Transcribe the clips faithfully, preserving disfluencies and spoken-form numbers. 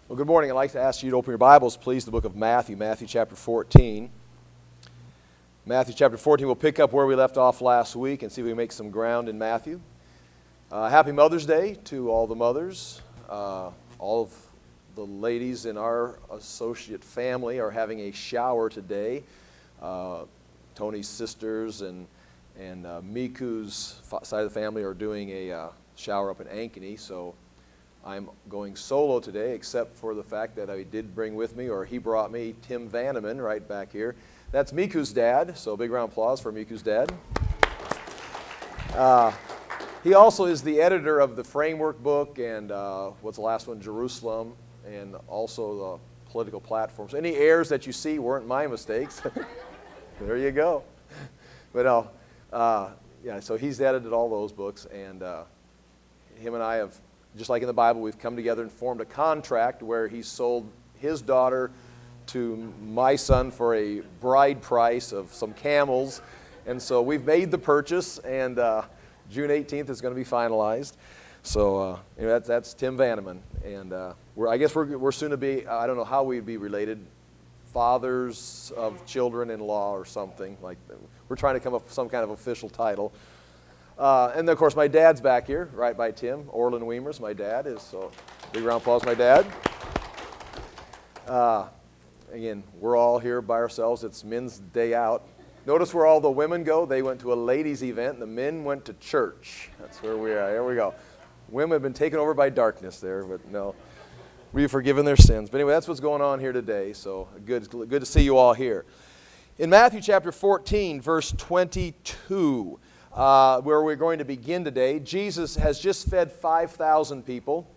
Well, good morning. I'd like to ask you to open your Bibles, please, to the book of Matthew, Matthew chapter fourteen. Matthew chapter fourteen, we'll pick up where we left off last week and see if we can make some ground in Matthew. Uh, happy Mother's Day to all the mothers. Uh, all of the ladies in our associate family are having a shower today. Uh, Tony's sisters and, and uh, Miku's side of the family are doing a uh, shower up in Ankeny, so I'm going solo today, except for the fact that I did bring with me, or he brought me, Tim Vanneman right back here. That's Miku's dad, so big round of applause for Miku's dad. Uh, he also is the editor of the Framework book and uh, what's the last one, Jerusalem, and also the political platforms. Any errors that you see weren't my mistakes. There you go. But uh, uh, yeah, so he's edited all those books, and uh, him and I have, just like in the Bible, we've come together and formed a contract where he sold his daughter to my son for a bride price of some camels. And so we've made the purchase, and uh, June eighteenth is going to be finalized. So uh, you know, that's, that's Tim Vanneman. And uh, we're, I guess we're, we're soon to be, I don't know how we'd be related, fathers of children-in-law or something like that. We're trying to come up with some kind of official title. Uh, and then, of course, my dad's back here, right by Tim. Orland Weimers, my dad is. So, big round of applause, my dad. Uh, again, we're all here by ourselves. It's men's day out. Notice where all the women go. They went to a ladies' event, and the men went to church. That's where we are. Here we go. Women have been taken over by darkness there, but no. We've forgiven their sins. But anyway, that's what's going on here today. So, good, good to see you all here. In Matthew chapter fourteen, verse twenty-two, Uh, where we're going to begin today, Jesus has just fed five thousand people.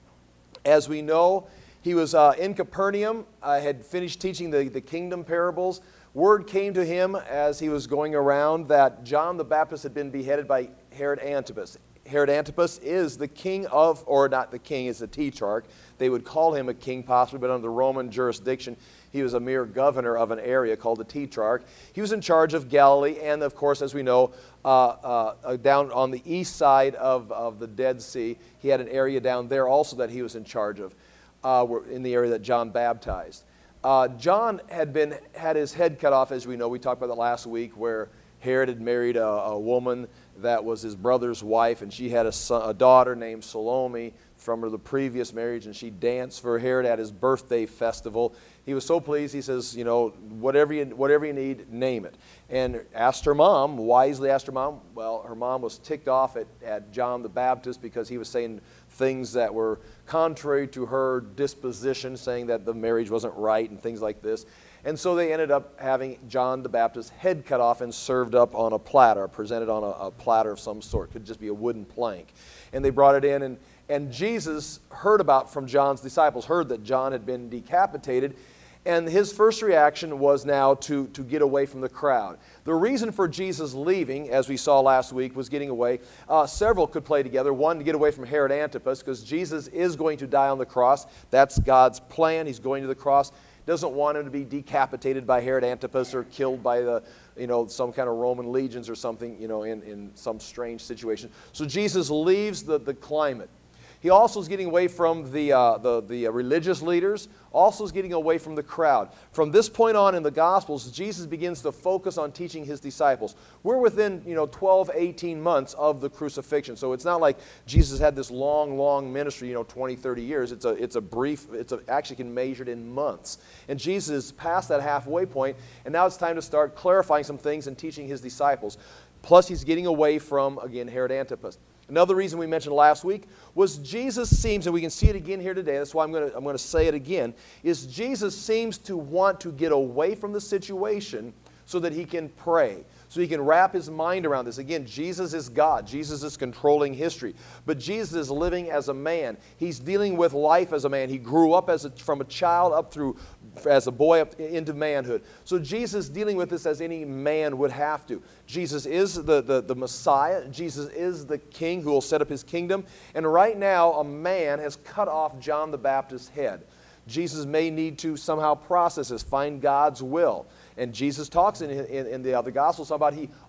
As we know, he was uh, in Capernaum, uh, had finished teaching the, the kingdom parables. Word came to him as he was going around that John the Baptist had been beheaded by Herod Antipas. Herod Antipas is the king of, or not the king, is the tetrarch. They would call him a king possibly, but under the Roman jurisdiction, he was a mere governor of an area called the tetrarch. He was in charge of Galilee, and of course, as we know, uh, uh, down on the east side of, of the Dead Sea, he had an area down there also that he was in charge of, uh, in the area that John baptized. Uh, John had been had his head cut off, as we know. We talked about that last week, where Herod had married a, a woman that was his brother's wife, and she had a, son, a daughter named Salome from her the previous marriage, and she danced for Herod at his birthday festival. He was so pleased, he says, you know, whatever you, whatever you need, name it. And asked her mom, wisely asked her mom. Well, her mom was ticked off at, at John the Baptist because he was saying things that were contrary to her disposition, saying that the marriage wasn't right and things like this. And so they ended up having John the Baptist's head cut off and served up on a platter, presented on a, a platter of some sort. Could just be a wooden plank. And they brought it in, and, and Jesus heard about from John's disciples, heard that John had been decapitated, and his first reaction was now to, to get away from the crowd. The reason for Jesus leaving, as we saw last week, was getting away. Uh, several could play together. One, to get away from Herod Antipas, because Jesus is going to die on the cross. That's God's plan. He's going to the cross. Doesn't want him to be decapitated by Herod Antipas or killed by the, you know, some kind of Roman legions or something, you know, in, in some strange situation. So Jesus leaves the, the climate. He also is getting away from the, uh, the, the religious leaders, also is getting away from the crowd. From this point on in the Gospels, Jesus begins to focus on teaching his disciples. We're within, you know, twelve, eighteen months of the crucifixion. So it's not like Jesus had this long, long ministry, you know, twenty, thirty years. It's a, it's a brief, it's a, actually can measured in months. And Jesus is past that halfway point, and now it's time to start clarifying some things and teaching his disciples. Plus, he's getting away from, again, Herod Antipas. Another reason we mentioned last week was Jesus seems, and we can see it again here today, that's why I'm going to, I'm going to say it again, is Jesus seems to want to get away from the situation so that he can pray, so he can wrap his mind around this. Again, Jesus is God. Jesus is controlling history. But Jesus is living as a man. He's dealing with life as a man. He grew up as a, from a child up through, as a boy up into manhood. So Jesus is dealing with this as any man would have to. Jesus is the, the, the Messiah. Jesus is the King who will set up his kingdom. And right now, a man has cut off John the Baptist's head. Jesus may need to somehow process this, find God's will. And Jesus talks in, in, in the other Gospels about he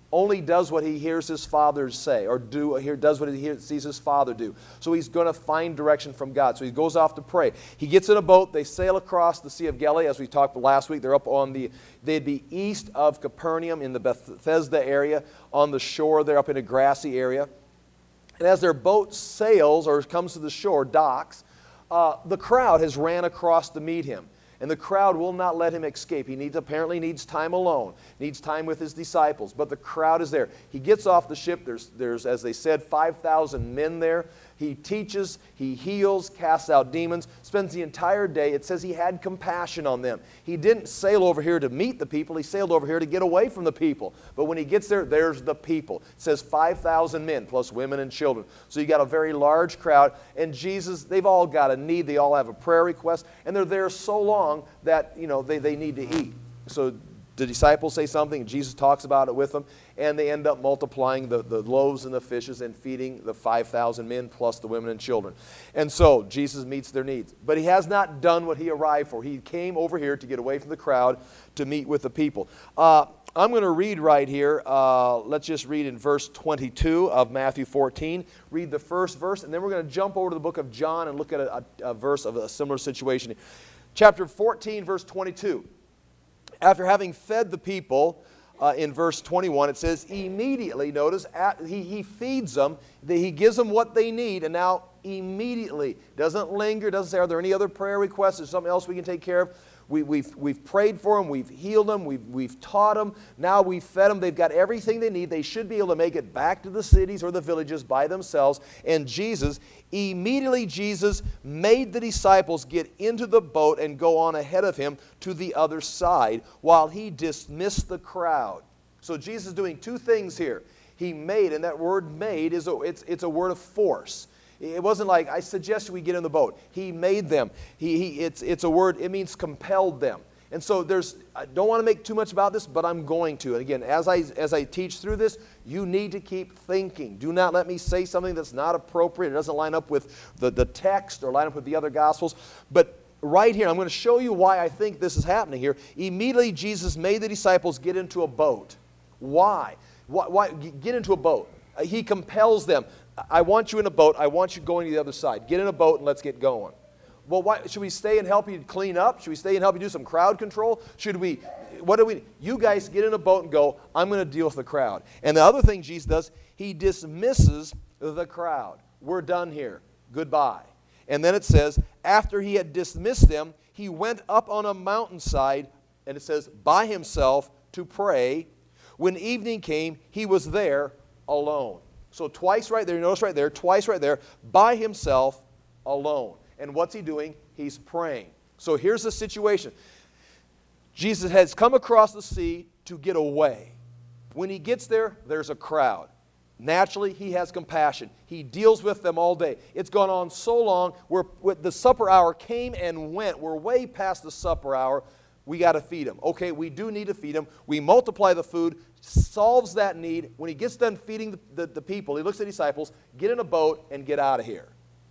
only does what he hears his father say, or do, or does what he hears, sees his father do. So he's going to find direction from God. So he goes off to pray. He gets in a boat. They sail across the Sea of Galilee, as we talked last week. They're up on the, they'd be east of Capernaum in the Bethesda area, on the shore. They're up in a grassy area. And as their boat sails, or comes to the shore, docks, uh, the crowd has ran across to meet him. And the crowd will not let him escape. He needs, apparently needs time alone, needs time with his disciples. But the crowd is there. He gets off the ship. There's, there's as they said, five thousand men there. He teaches, he heals, casts out demons, spends the entire day. It says he had compassion on them. He didn't sail over here to meet the people. He sailed over here to get away from the people. But when he gets there, there's the people. It says five thousand men, plus women and children. So you got a very large crowd. And Jesus, they've all got a need. They all have a prayer request. And they're there so long that, you know, they, they need to eat. So the disciples say something, and Jesus talks about it with them, and they end up multiplying the, the loaves and the fishes and feeding the five thousand men plus the women and children. And so Jesus meets their needs. But he has not done what he arrived for. He came over here to get away from the crowd to meet with the people. Uh, I'm going to read right here. Uh, let's just read in verse twenty-two of Matthew fourteen. Read the first verse, and then we're going to jump over to the book of John and look at a, a, a verse of a similar situation. Chapter fourteen, verse twenty-two. After having fed the people, uh, in verse twenty-one, it says, immediately, notice, at, he, he feeds them, the, he gives them what they need, and now immediately, doesn't linger, doesn't say, are there any other prayer requests, or something else we can take care of? We, we've, we've prayed for them, we've healed them, we've, we've taught them, now we've fed them, they've got everything they need. They should be able to make it back to the cities or the villages by themselves. And Jesus, immediately Jesus made the disciples get into the boat and go on ahead of him to the other side while he dismissed the crowd. So Jesus is doing two things here. He made, and that word made, is a, it's, it's a word of force. It wasn't like, I suggest we get in the boat. He made them. He, he, it's, it's a word, it means compelled them. And so there's, I don't want to make too much about this, but I'm going to. And again, as I, as I teach through this, you need to keep thinking. Do not let me say something that's not appropriate. It doesn't line up with the, the text or line up with the other Gospels. But right here, I'm going to show you why I think this is happening here. Immediately, Jesus made the disciples get into a boat. Why? Why, why get into a boat? He compels them. I want you in a boat. I want you going to the other side. Get in a boat and let's get going. Well, why, should we stay and help you clean up? Should we stay and help you do some crowd control? Should we, what do we, you guys get in a boat and go, I'm going to deal with the crowd. And the other thing Jesus does, he dismisses the crowd. We're done here. Goodbye. And then it says, after he had dismissed them, he went up on a mountainside, and it says, by himself to pray. When evening came, he was there alone. So twice right there, notice right there, twice right there, by himself, alone. And what's he doing? He's praying. So here's the situation. Jesus has come across the sea to get away. When he gets there, there's a crowd. Naturally, he has compassion. He deals with them all day. It's gone on so long, we're, the supper hour came and went. We're way past the supper hour. We got to feed them. Okay, we do need to feed them. We multiply the food, solves that need. When he gets done feeding the, the, the people, he looks at the disciples, get in a boat and get out of here.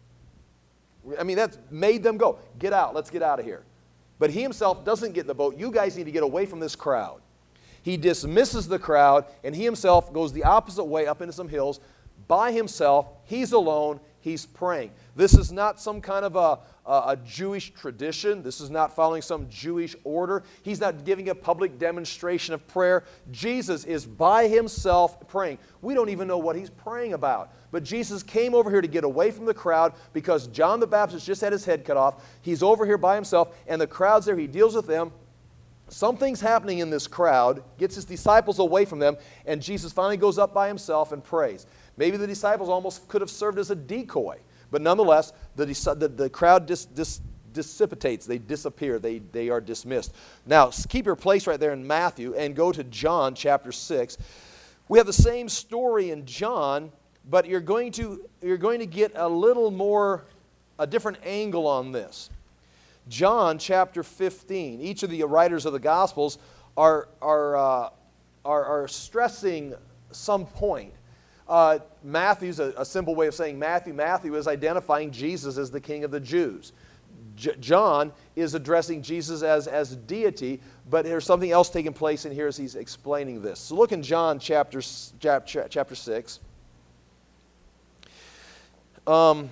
I mean, that's made them go. Get out. Let's get out of here. But he himself doesn't get in the boat. You guys need to get away from this crowd. He dismisses the crowd, and he himself goes the opposite way up into some hills. By himself, he's alone, he's praying. This is not some kind of a, a, a Jewish tradition. This is not following some Jewish order. He's not giving a public demonstration of prayer. Jesus is by himself praying. We don't even know what he's praying about. But Jesus came over here to get away from the crowd because John the Baptist just had his head cut off. He's over here by himself, and the crowd's there. He deals with them. Something's happening in this crowd, gets his disciples away from them, and Jesus finally goes up by himself and prays. Maybe the disciples almost could have served as a decoy, but nonetheless, the, the, the crowd dis, dis, dissipates. They disappear. They, they are dismissed. Now, keep your place right there in Matthew and go to John chapter six. We have the same story in John, but you're going to, you're going to get a little more, a different angle on this. John chapter fifteen, each of the writers of the Gospels are, are, uh, are, are stressing some point. Uh, Matthew's a, a simple way of saying Matthew. Matthew is identifying Jesus as the King of the Jews. J John is addressing Jesus as, as deity, but there's something else taking place in here as he's explaining this. So look in John chapter, chapter six. Um,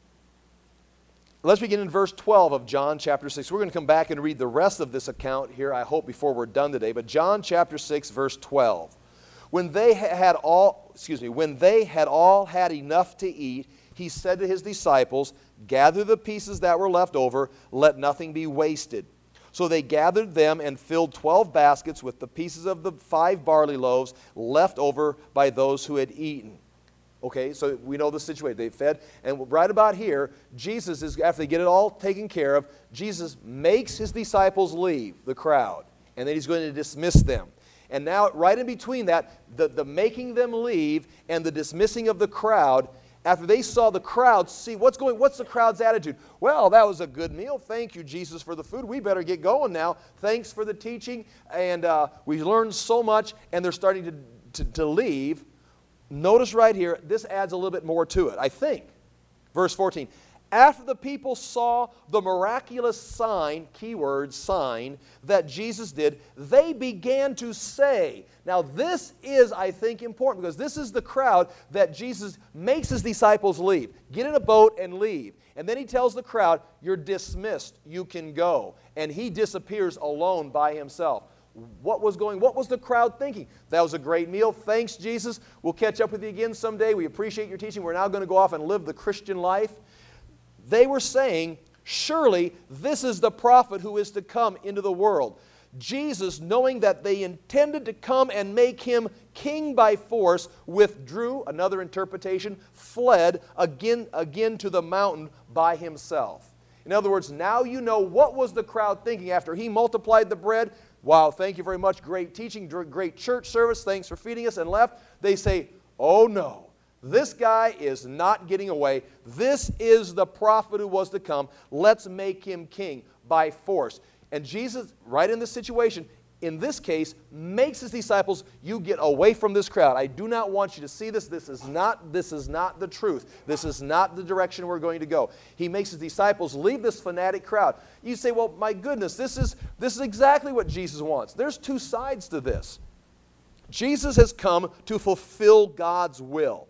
let's begin in verse twelve of John chapter six. We're going to come back and read the rest of this account here, I hope, before we're done today. But John chapter six, verse twelve. When they had all, excuse me, when they had all had enough to eat, he said to his disciples, gather the pieces that were left over, let nothing be wasted. So they gathered them and filled twelve baskets with the pieces of the five barley loaves left over by those who had eaten. Okay, so we know the situation. They fed, and right about here, Jesus is, after they get it all taken care of, Jesus makes his disciples leave the crowd, and then he's going to dismiss them. And now, right in between that, the, the making them leave and the dismissing of the crowd, after they saw the crowd, see what's going, what's the crowd's attitude? Well, that was a good meal. Thank you, Jesus, for the food. We better get going now. Thanks for the teaching, and uh, we learned so much, and they're starting to, to, to leave. Notice right here, this adds a little bit more to it, I think. Verse fourteen. After the people saw the miraculous sign, keyword sign, that Jesus did, they began to say. Now this is, I think, important because this is the crowd that Jesus makes his disciples leave. Get in a boat and leave. And then he tells the crowd, you're dismissed, you can go. And he disappears alone by himself. What was going, what was the crowd thinking? That was a great meal. Thanks, Jesus. We'll catch up with you again someday. We appreciate your teaching. We're now going to go off and live the Christian life. They were saying, surely this is the prophet who is to come into the world. Jesus, knowing that they intended to come and make him king by force, withdrew, another interpretation, fled again, again to the mountain by himself. In other words, now you know what was the crowd thinking after he multiplied the bread. Wow, thank you very much, great teaching, great church service, thanks for feeding us, and left. They say, oh no. This guy is not getting away. This is the prophet who was to come. Let's make him king by force. And Jesus, right in this situation, in this case, makes his disciples, you get away from this crowd. I do not want you to see this. This is not, this is not the truth. This is not the direction we're going to go. He makes his disciples leave this fanatic crowd. You say, well, my goodness, this is, this is exactly what Jesus wants. There's two sides to this. Jesus has come to fulfill God's will.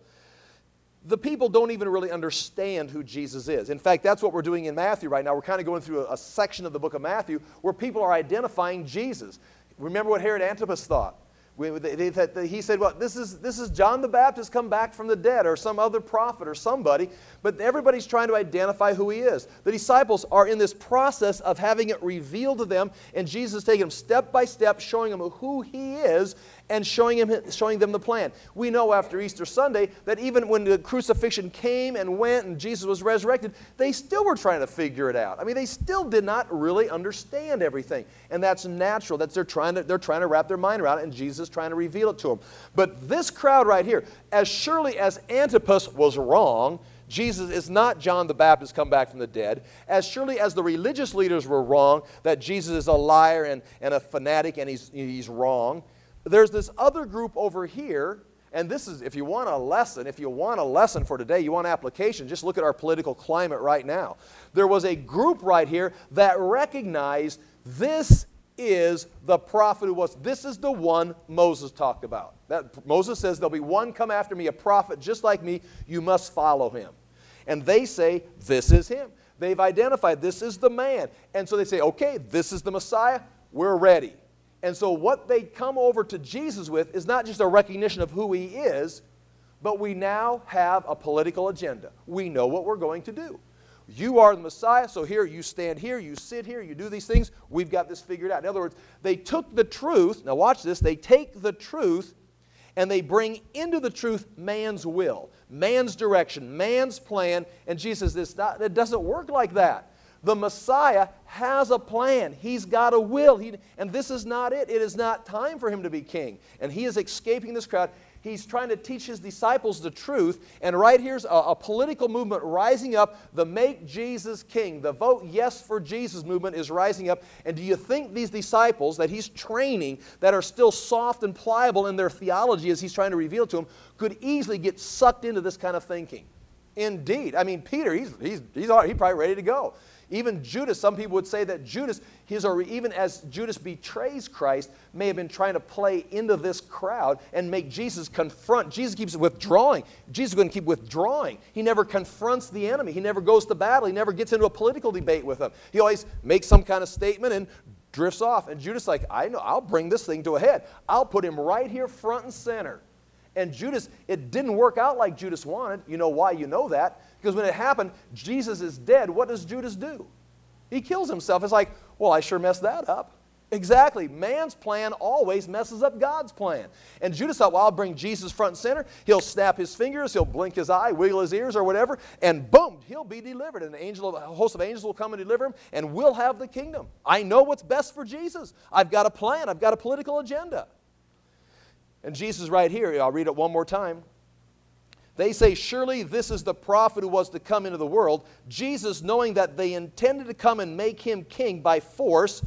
The people don't even really understand who Jesus is. In fact, that's what we're doing in Matthew right now. We're kind of going through a, a section of the book of Matthew where people are identifying Jesus. Remember what Herod Antipas thought. We, they, they, he said, well, this is, this is John the Baptist come back from the dead, or some other prophet or somebody, but everybody's trying to identify who he is. The disciples are in this process of having it revealed to them, and Jesus is taking them step by step, showing them who he is, and showing, him, showing them the plan. We know after Easter Sunday that even when the crucifixion came and went and Jesus was resurrected, they still were trying to figure it out. I mean, they still did not really understand everything. And that's natural. That's they're trying to, they're trying to wrap their mind around it, and Jesus is trying to reveal it to them. But this crowd right here, as surely as Antipas was wrong, Jesus is not John the Baptist come back from the dead. As surely as the religious leaders were wrong, that Jesus is a liar and, and a fanatic and he's, he's wrong, there's this other group over here, and this is, if you want a lesson, if you want a lesson for today, you want application, just look at our political climate right now. There was a group right here that recognized this is the prophet who was, this is the one Moses talked about. That, Moses says, there'll be one come after me, a prophet just like me, you must follow him. And they say, this is him. They've identified, this is the man. And so they say, okay, this is the Messiah, we're ready. And so what they come over to Jesus with is not just a recognition of who he is, but we now have a political agenda. We know what we're going to do. You are the Messiah, so here you stand here, you sit here, you do these things. We've got this figured out. In other words, they took the truth. Now watch this. They take the truth and they bring into the truth man's will, man's direction, man's plan. And Jesus says, it doesn't work like that. The Messiah has a plan. He's got a will. He, and this is not it. It is not time for him to be king. And he is escaping this crowd. He's trying to teach his disciples the truth. And right here's a, a political movement rising up. The Make Jesus King, the Vote Yes for Jesus movement is rising up. And do you think these disciples that he's training, that are still soft and pliable in their theology as he's trying to reveal to them, could easily get sucked into this kind of thinking? Indeed. I mean, Peter, he's, he's, he's, he's probably ready to go. Even Judas, some people would say that Judas, his, or even as Judas betrays Christ, may have been trying to play into this crowd and make Jesus confront. Jesus keeps withdrawing. Jesus is going to keep withdrawing. He never confronts the enemy. He never goes to battle. He never gets into a political debate with them. He always makes some kind of statement and drifts off. And Judas is like, I know, I'll bring this thing to a head. I'll put him right here front and center. And Judas, it didn't work out like Judas wanted. You know why you know that? Because when it happened, Jesus is dead. What does Judas do? He kills himself. It's like, well, I sure messed that up. Exactly. Man's plan always messes up God's plan. And Judas thought, well, I'll bring Jesus front and center. He'll snap his fingers. He'll blink his eye, wiggle his ears or whatever. And boom, he'll be delivered. And an angel, a host of angels will come and deliver him. And we'll have the kingdom. I know what's best for Jesus. I've got a plan. I've got a political agenda. And Jesus right here, I'll read it one more time. They say, surely this is the prophet who was to come into the world. Jesus, knowing that they intended to come and make him king by force,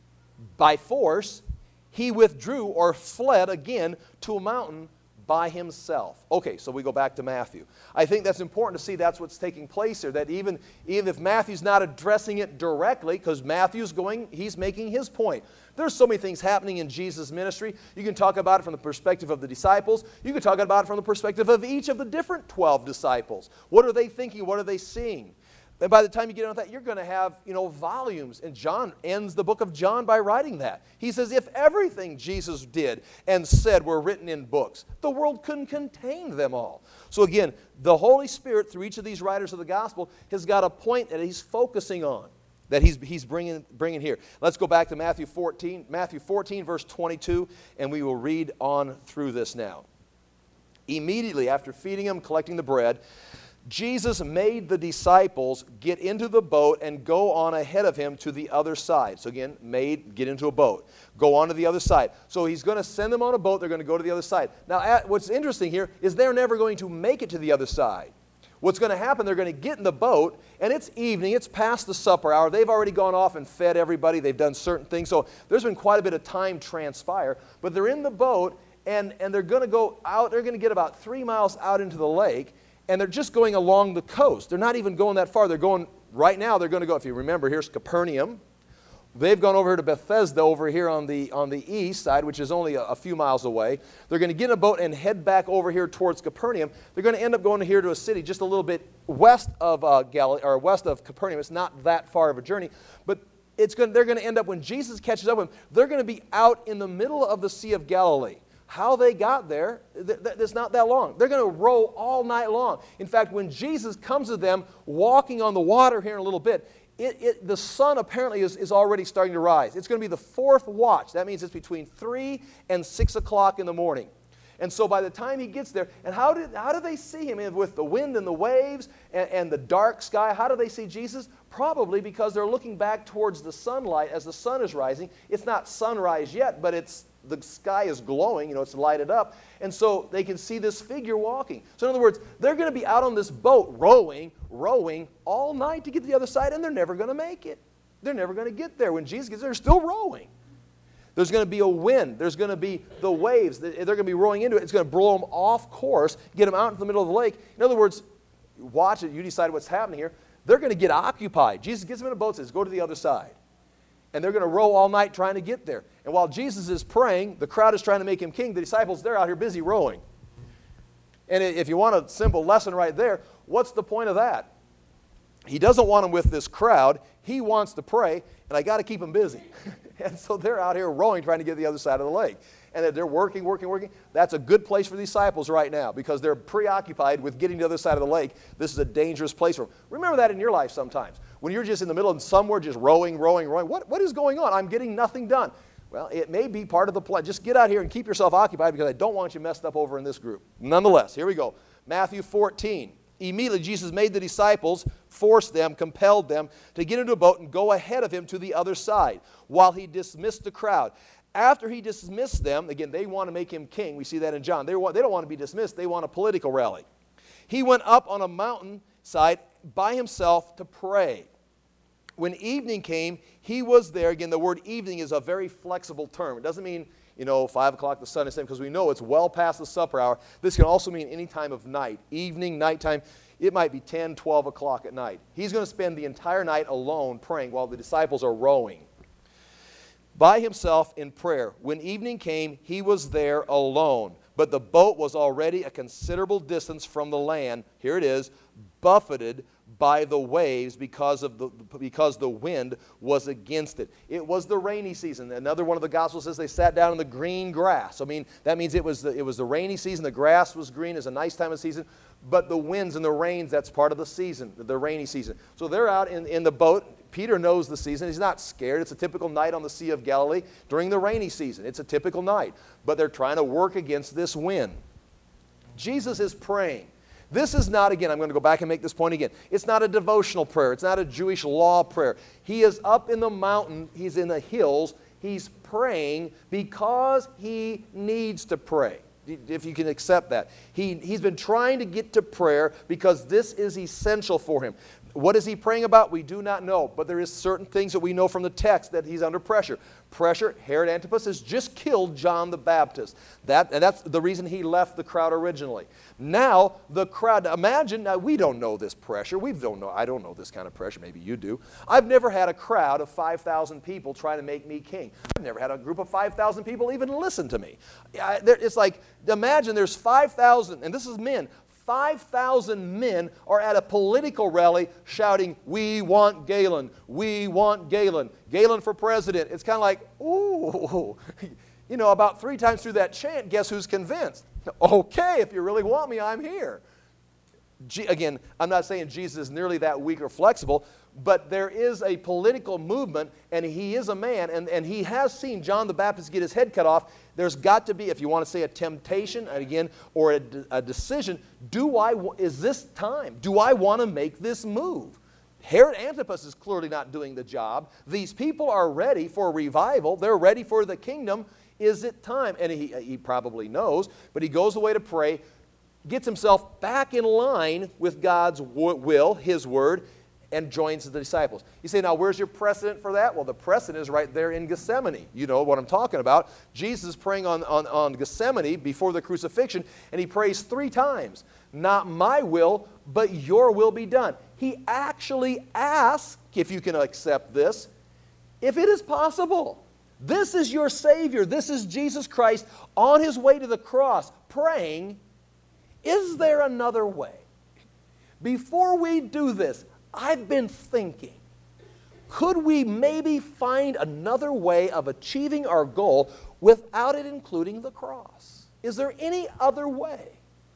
by force, he withdrew or fled again to a mountain by himself. Okay, so we go back to Matthew. I think that's important to see that's what's taking place here, that even, even if Matthew's not addressing it directly, because Matthew's going, he's making his point. There's so many things happening in Jesus' ministry. You can talk about it from the perspective of the disciples. You can talk about it from the perspective of each of the different twelve disciples. What are they thinking? What are they seeing? And by the time you get on that, you're going to have, you know, volumes. And John ends the book of John by writing that. He says, if everything Jesus did and said were written in books, the world couldn't contain them all. So again, the Holy Spirit, through each of these writers of the gospel, has got a point that he's focusing on, that he's, he's bringing, bringing here. Let's go back to Matthew fourteen, Matthew fourteen, verse twenty-two, and we will read on through this now. Immediately after feeding them, collecting the bread, Jesus made the disciples get into the boat and go on ahead of him to the other side. So again, made, get into a boat. Go on to the other side. So he's going to send them on a boat. They're going to go to the other side. Now, at, what's interesting here is they're never going to make it to the other side. What's going to happen, they're going to get in the boat, and it's evening. It's past the supper hour. They've already gone off and fed everybody. They've done certain things. So there's been quite a bit of time transpire. But they're in the boat, and, and they're going to go out. They're going to get about three miles out into the lake. And they're just going along the coast. They're not even going that far. They're going, right now, they're going to go, if you remember, here's Capernaum. They've gone over here to Bethesda over here on the, on the east side, which is only a, a few miles away. They're going to get in a boat and head back over here towards Capernaum. They're going to end up going here to a city just a little bit west of uh, Galilee, or west of Capernaum. It's not that far of a journey. But it's going, they're going to end up, when Jesus catches up with them, they're going to be out in the middle of the Sea of Galilee. How they got there, th th it's not that long. They're going to row all night long. In fact, when Jesus comes to them walking on the water here in a little bit, it, it, the sun apparently is, is already starting to rise. It's going to be the fourth watch. That means it's between three and six o'clock in the morning. And so by the time he gets there, and how did, how do they see him? And with the wind and the waves and, and the dark sky, how do they see Jesus? Probably because they're looking back towards the sunlight as the sun is rising. It's not sunrise yet, but it's the sky is glowing, you know, it's lighted up. And so they can see this figure walking. So in other words, they're going to be out on this boat rowing, rowing all night to get to the other side, and they're never going to make it. They're never going to get there. When Jesus gets there, they're still rowing. There's going to be a wind. There's going to be the waves. They're going to be rowing into it. It's going to blow them off course, get them out into the middle of the lake. In other words, watch it. You decide what's happening here. They're going to get occupied. Jesus gets them in a boat and says, go to the other side. And they're going to row all night trying to get there. And while Jesus is praying, the crowd is trying to make him king. The disciples, they're out here busy rowing. And if you want a simple lesson right there, what's the point of that? He doesn't want them with this crowd. He wants to pray, and I got to keep them busy. And so they're out here rowing, trying to get to the other side of the lake. And they're working, working, working. That's a good place for the disciples right now because they're preoccupied with getting to the other side of the lake. This is a dangerous place for them. Remember that in your life sometimes. When you're just in the middle of somewhere just rowing, rowing, rowing. What, what is going on? I'm getting nothing done. Well, it may be part of the plan. Just get out here and keep yourself occupied because I don't want you messed up over in this group. Nonetheless, here we go. Matthew fourteen. Immediately Jesus made the disciples, forced them, compelled them to get into a boat and go ahead of him to the other side while he dismissed the crowd. After he dismissed them, again, they want to make him king. We see that in John. They, want, they don't want to be dismissed. They want a political rally. He went up on a mountainside by himself to pray. When evening came, he was there. Again, the word evening is a very flexible term. It doesn't mean, you know, five o'clock the sun is setting, because we know it's well past the supper hour. This can also mean any time of night, evening, nighttime. It might be ten, twelve o'clock at night. He's going to spend the entire night alone praying while the disciples are rowing. By himself in prayer. When evening came, he was there alone. But the boat was already a considerable distance from the land. Here it is, buffeted by the waves because of the because the wind was against it. It was the rainy season. Another one of the Gospels says they sat down in the green grass. I mean, that means it was the, it was the rainy season. The grass was green. It's a nice time of season. But the winds and the rains, that's part of the season, the rainy season. So they're out in, in the boat. Peter knows the season. He's not scared. It's a typical night on the Sea of Galilee during the rainy season. It's a typical night. But they're trying to work against this wind. Jesus is praying. This is not, again, I'm going to go back and make this point again. It's not a devotional prayer. It's not a Jewish law prayer. He is up in the mountain. He's in the hills. He's praying because he needs to pray, if you can accept that. He, he's been trying to get to prayer because this is essential for him. What is he praying about? We do not know, but there is certain things that we know from the text that he's under pressure. Pressure, Herod Antipas has just killed John the Baptist. That, and that's the reason he left the crowd originally. Now, the crowd, imagine, now we don't know this pressure. We don't know, I don't know this kind of pressure. Maybe you do. I've never had a crowd of five thousand people trying to make me king. I've never had a group of five thousand people even listen to me. I, there, it's like, imagine there's five thousand, and this is men, five thousand men are at a political rally shouting, "We want Galen, we want Galen, Galen for president." It's kind of like, ooh, you know, about three times through that chant, guess who's convinced? Okay, if you really want me, I'm here. G again, I'm not saying Jesus is nearly that weak or flexible, but there is a political movement, and he is a man, and, and he has seen John the Baptist get his head cut off. There's got to be, if you want to say a temptation, again, or a, a decision, do I, is this time? Do I want to make this move? Herod Antipas is clearly not doing the job. These people are ready for revival. They're ready for the kingdom. Is it time? And he, he probably knows, but he goes away to pray, gets himself back in line with God's will, his word, and joins the disciples. You say, now where's your precedent for that? Well, the precedent is right there in Gethsemane. You know what I'm talking about. Jesus is praying on, on, on Gethsemane before the crucifixion, and he prays three times. Not my will, but your will be done. He actually asks, if you can accept this, if it is possible. This is your Savior. This is Jesus Christ on his way to the cross, praying, is there another way? Before we do this, I've been thinking, could we maybe find another way of achieving our goal without it including the cross? Is there any other way?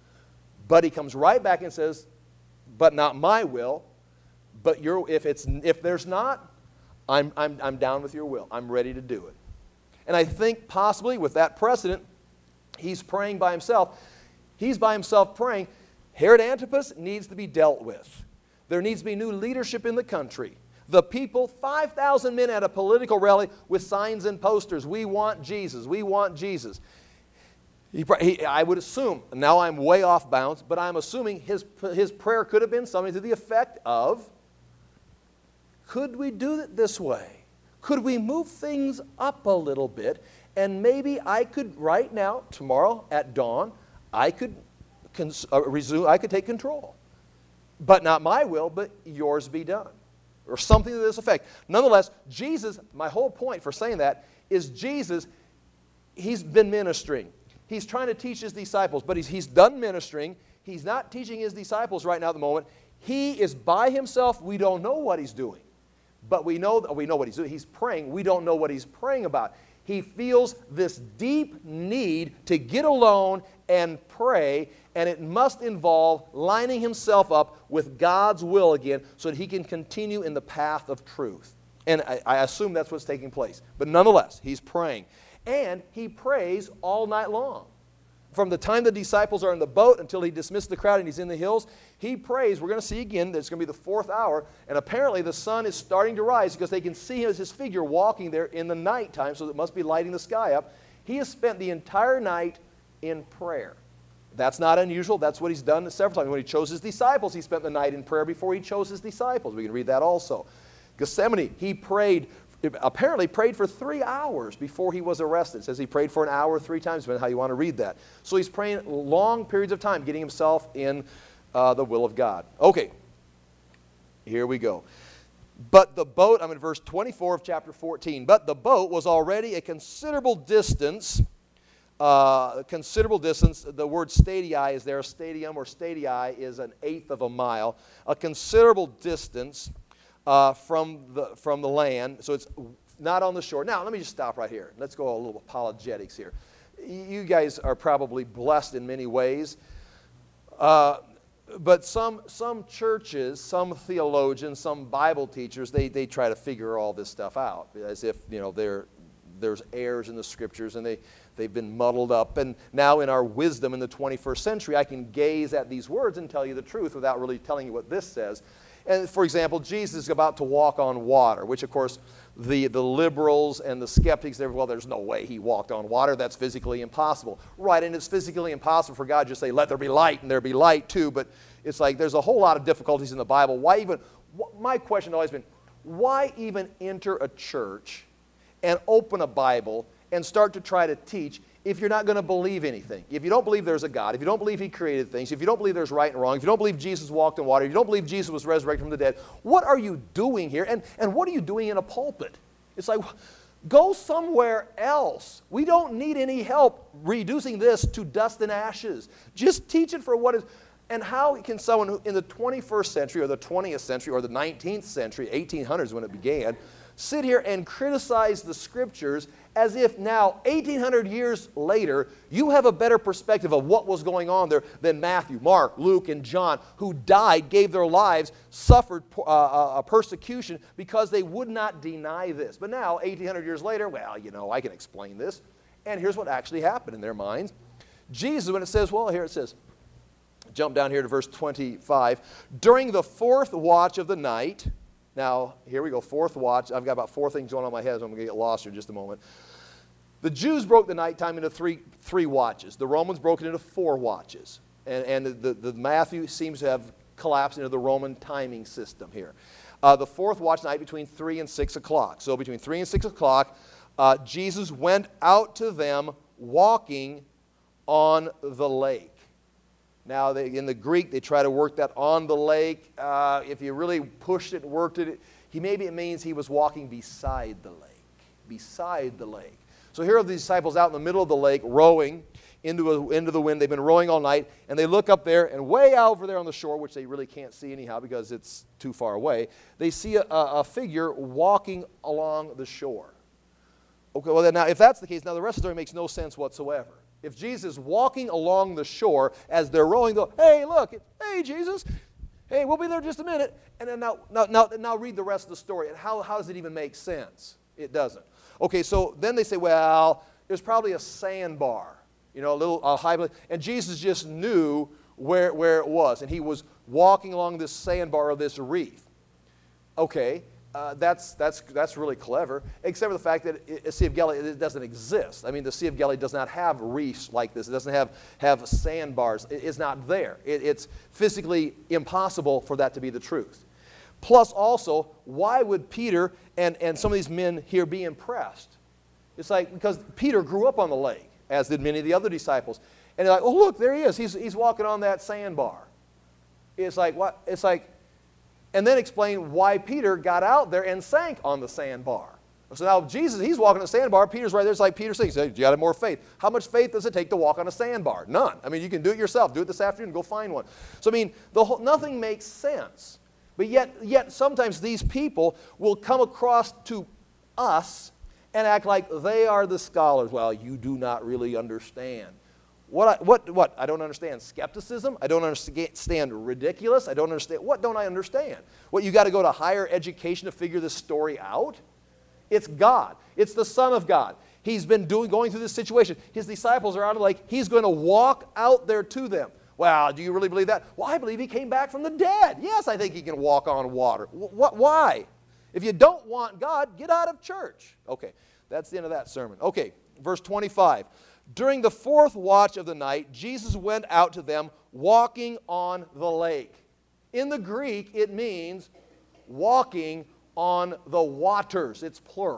But he comes right back and says, but not my will, but your, if, it's, if there's not, I'm, I'm, I'm down with your will. I'm ready to do it. And I think possibly with that precedent, he's praying by himself. He's by himself praying. Herod Antipas needs to be dealt with. There needs to be new leadership in the country. The people, five thousand men at a political rally with signs and posters. We want Jesus. We want Jesus. He, he, I would assume, now I'm way off bounds, but I'm assuming his, his prayer could have been something to the effect of, could we do it this way? Could we move things up a little bit? And maybe I could, right now, tomorrow at dawn, I could cons uh, resume, I could take control. But not my will, but yours be done. Or something to this effect. Nonetheless, Jesus, my whole point for saying that is Jesus, he's been ministering. He's trying to teach his disciples, but he's, he's done ministering. He's not teaching his disciples right now at the moment. He is by himself. We don't know what he's doing. But we know, we know what he's doing. He's praying. We don't know what he's praying about. He feels this deep need to get alone and pray, and it must involve lining himself up with God's will again so that he can continue in the path of truth. And I, I assume that's what's taking place. But nonetheless, he's praying. And he prays all night long. From the time the disciples are in the boat until he dismissed the crowd and he's in the hills, he prays. We're going to see again that it's going to be the fourth hour, and apparently the sun is starting to rise because they can see his, his figure walking there in the nighttime, so it must be lighting the sky up. He has spent the entire night in prayer. That's not unusual. That's what he's done several times. When he chose his disciples, he spent the night in prayer before he chose his disciples. We can read that also. Gethsemane, he prayed, apparently prayed for three hours before he was arrested. It says he prayed for an hour three times, depending on how you want to read that. So he's praying long periods of time, getting himself in uh, the will of God. Okay, here we go. But the boat, I'm in verse twenty-four of chapter fourteen, but the boat was already a considerable distance, uh, considerable distance, the word stadii is there, stadium or stadii is an eighth of a mile, a considerable distance uh, from, the, from the land, so it's not on the shore. Now, let me just stop right here. Let's go a little apologetics here. You guys are probably blessed in many ways. Uh, But some, some churches, some theologians, some Bible teachers, they, they try to figure all this stuff out as if, you know, there, there's errors in the Scriptures and they, they've been muddled up. And now in our wisdom in the twenty-first century, I can gaze at these words and tell you the truth without really telling you what this says. And for example, Jesus is about to walk on water, which of course the, the liberals and the skeptics, they're, well, there's no way he walked on water. That's physically impossible. Right, and it's physically impossible for God to just say, let there be light, and there be light too. But it's like there's a whole lot of difficulties in the Bible. Why even, my question has always been, why even enter a church and open a Bible and start to try to teach if you're not going to believe anything? If you don't believe there's a God, if you don't believe He created things, if you don't believe there's right and wrong, if you don't believe Jesus walked on water, if you don't believe Jesus was resurrected from the dead, what are you doing here? And, and what are you doing in a pulpit? It's like, go somewhere else. We don't need any help reducing this to dust and ashes. Just teach it for what it is. And how can someone who in the twenty-first century or the twentieth century or the nineteenth century, eighteen hundreds when it began, sit here and criticize the Scriptures as if now, eighteen hundred years later, you have a better perspective of what was going on there than Matthew, Mark, Luke, and John, who died, gave their lives, suffered uh, a persecution because they would not deny this. But now, eighteen hundred years later, well, you know, I can explain this. And here's what actually happened in their minds. Jesus, when it says, well, here it says, jump down here to verse twenty-five. During the fourth watch of the night, now here we go, fourth watch. I've got about four things going on in my head, so I'm going to get lost here in just a moment. The Jews broke the nighttime into three, three watches. The Romans broke it into four watches. And, and the, the Matthew seems to have collapsed into the Roman timing system here. Uh, the fourth watch night between three and six o'clock. So between three and six o'clock, uh, Jesus went out to them walking on the lake. Now, they, in the Greek, they try to work that on the lake. Uh, if you really pushed it and worked it, he, maybe it means he was walking beside the lake. Beside the lake. So here are the disciples out in the middle of the lake rowing into, a, into the wind. They've been rowing all night, and they look up there, and way out over there on the shore, which they really can't see anyhow because it's too far away, they see a, a figure walking along the shore. Okay, well, then now, if that's the case, now the rest of the story makes no sense whatsoever. If Jesus is walking along the shore as they're rowing, go, hey, look, hey, Jesus, hey, we'll be there in just a minute. And then now, now, now, now read the rest of the story. And how, how does it even make sense? It doesn't. Okay, so then they say, well, there's probably a sandbar, you know, a little a high place. And Jesus just knew where, where it was. And he was walking along this sandbar of this reef. Okay. Uh, that's, that's, that's really clever, except for the fact that the Sea of Galilee it doesn't exist. I mean, the Sea of Galilee does not have reefs like this. It doesn't have, have sandbars. It, it's not there. It, it's physically impossible for that to be the truth. Plus also, why would Peter and, and some of these men here be impressed? It's like, because Peter grew up on the lake, as did many of the other disciples. And they're like, oh, look, there he is. He's, he's walking on that sandbar. It's like, what? It's like, and then explain why Peter got out there and sank on the sandbar. So now Jesus, he's walking on the sandbar. Peter's right there. It's like Peter says, you got to have more faith. How much faith does it take to walk on a sandbar? None. I mean, you can do it yourself. Do it this afternoon. Go find one. So, I mean, the whole, nothing makes sense. But yet, yet sometimes these people will come across to us and act like they are the scholars. Well, you do not really understand. What, I, what, what? I don't understand skepticism. I don't understand ridiculous. I don't understand. What don't I understand? What, you got to go to higher education to figure this story out? It's God. It's the Son of God. He's been doing, going through this situation. His disciples are out of the lake. He's going to walk out there to them. Well, do you really believe that? Well, I believe he came back from the dead. Yes, I think he can walk on water. What? Why? If you don't want God, get out of church. Okay, that's the end of that sermon. Okay, verse twenty-five. During the fourth watch of the night, Jesus went out to them walking on the lake. In the Greek, it means walking on the waters. It's plural.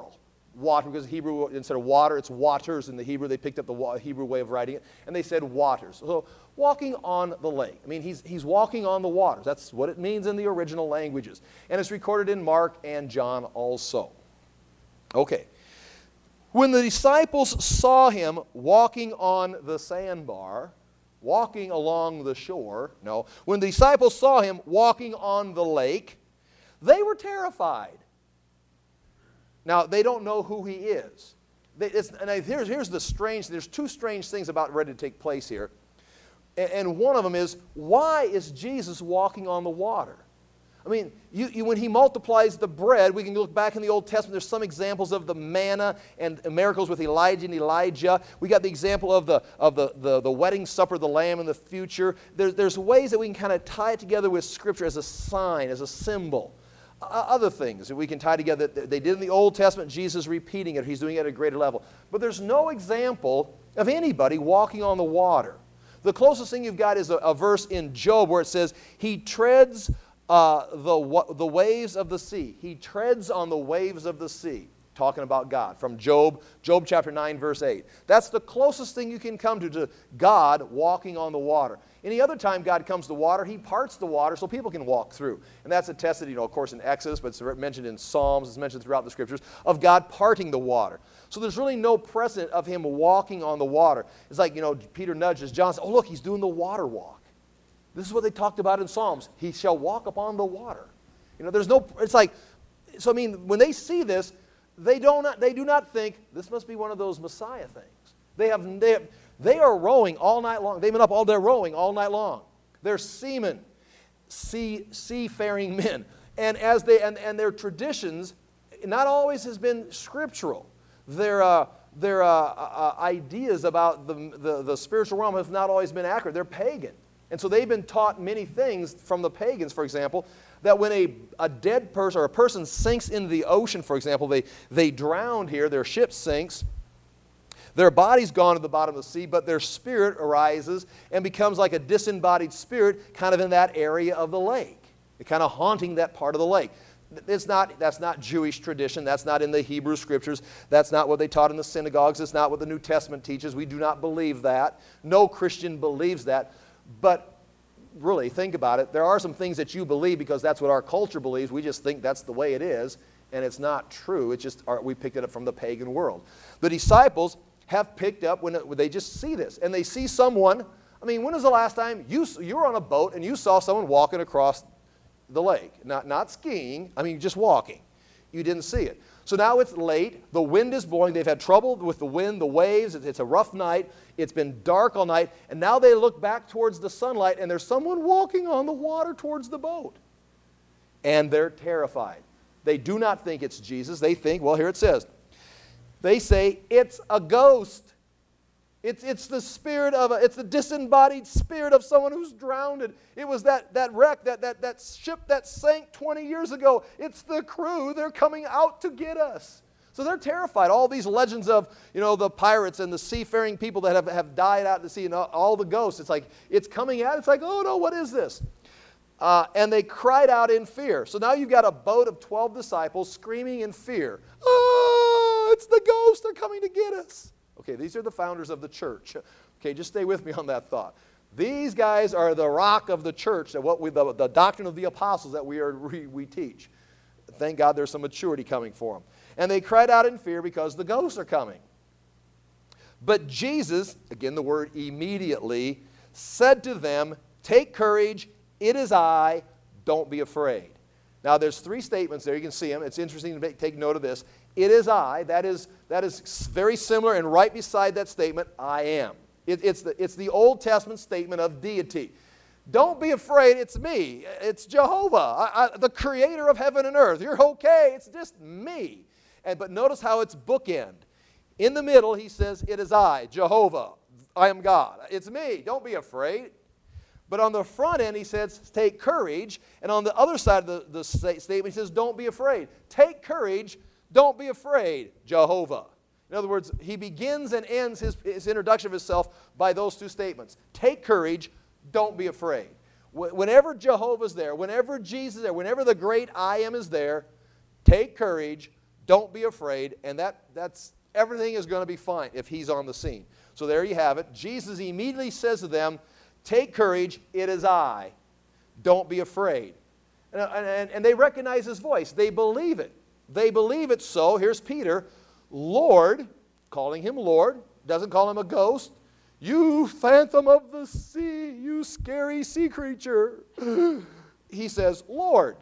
water, because Hebrew, instead of water, it's waters in the Hebrew. They picked up the Hebrew way of writing it, and they said waters. So walking on the lake. I mean, he's, he's walking on the waters. That's what it means in the original languages. And it's recorded in Mark and John also. Okay. When the disciples saw him walking on the sandbar, walking along the shore, no, when the disciples saw him walking on the lake, they were terrified. Now, they don't know who he is. They, it's, and I, here's, here's the strange, there's two strange things about ready to take place here. And, and one of them is, why is Jesus walking on the water? I mean, you, you, when he multiplies the bread, we can look back in the Old Testament. There's some examples of the manna and miracles with Elijah and Elijah. We got the example of the, of the, the, the wedding supper of the Lamb in the future. There, there's ways that we can kind of tie it together with Scripture as a sign, as a symbol. Uh, other things that we can tie together. They did in the Old Testament. Jesus repeating it. He's doing it at a greater level. But there's no example of anybody walking on the water. The closest thing you've got is a, a verse in Job where it says, he treads Uh, the, the waves of the sea. He treads on the waves of the sea. Talking about God. From Job, Job chapter nine, verse eight. That's the closest thing you can come to, to God walking on the water. Any other time God comes to water, he parts the water so people can walk through. And that's attested, you know, of course, in Exodus, but it's mentioned in Psalms, it's mentioned throughout the Scriptures, of God parting the water. So there's really no precedent of him walking on the water. It's like, you know, Peter nudges John, says, oh, look, he's doing the water walk. This is what they talked about in Psalms. He shall walk upon the water. You know, there's no, it's like, so I mean, when they see this, they, don't, they do not think, this must be one of those Messiah things. They, have, they, have, they are rowing all night long. They've been up all day rowing all night long. They're seamen, sea, seafaring men. And, as they, and, and their traditions, not always has been scriptural. Their, uh, their uh, uh, ideas about the, the, the spiritual realm have not always been accurate. They're pagan. And so they've been taught many things from the pagans, for example, that when a, a dead person or a person sinks into the ocean, for example, they, they drown here, their ship sinks, their body's gone to the bottom of the sea, but their spirit arises and becomes like a disembodied spirit kind of in that area of the lake, kind of haunting that part of the lake. It's not, that's not Jewish tradition. That's not in the Hebrew Scriptures. That's not what they taught in the synagogues. It's not what the New Testament teaches. We do not believe that. No Christian believes that. But really, think about it. There are some things that you believe because that's what our culture believes. We just think that's the way it is, and it's not true. It's just our, we picked it up from the pagan world. The disciples have picked up when, it, when they just see this, and they see someone. I mean, when was the last time you, you were on a boat and you saw someone walking across the lake? Not, not skiing, I mean just walking. You didn't see it. So now it's late, the wind is blowing, they've had trouble with the wind, the waves, it's a rough night, it's been dark all night, and now they look back towards the sunlight and there's someone walking on the water towards the boat. And they're terrified. They do not think it's Jesus. They think, well, here it says, they say it's a ghost. It's, it's the spirit of a, it's the disembodied spirit of someone who's drowned. It was that, that wreck, that, that, that ship that sank twenty years ago. It's the crew. They're coming out to get us. So they're terrified. All these legends of, you know, the pirates and the seafaring people that have, have died out at the sea and all, all the ghosts. It's like, it's coming out. It's like, oh no, what is this? Uh, and they cried out in fear. So now you've got a boat of twelve disciples screaming in fear. Oh, it's the ghosts. They're coming to get us. Okay, these are the founders of the church. Okay, just stay with me on that thought. These guys are the rock of the church, that what we, the, the doctrine of the apostles that we, are, we, we teach. Thank God there's some maturity coming for them. And they cried out in fear because the ghosts are coming. But Jesus, again the word immediately, said to them, take courage, it is I, don't be afraid. Now there's three statements there, you can see them. It's interesting to make, take note of this. It is I, that is, that is very similar, and right beside that statement, I am. It, it's, the, it's the Old Testament statement of deity. Don't be afraid, it's me. It's Jehovah, I, I, the creator of heaven and earth. You're okay, it's just me. And, but notice how it's bookend. In the middle, he says, it is I, Jehovah, I am God. It's me, don't be afraid. But on the front end, he says, take courage. And on the other side of the, the statement, he says, don't be afraid. Take courage, don't be afraid, Jehovah. In other words, he begins and ends his, his introduction of himself by those two statements. Take courage, don't be afraid. Whenever Jehovah's there, whenever Jesus is there, whenever the great I am is there, take courage, Don't be afraid. And that, that's, everything is going to be fine if he's on the scene. So there you have it. Jesus immediately says to them, take courage, it is I. Don't be afraid. And, and, and they recognize his voice. They believe it. They believe it. So here's Peter, Lord, calling him Lord, doesn't call him a ghost. You phantom of the sea, you scary sea creature. He says, Lord,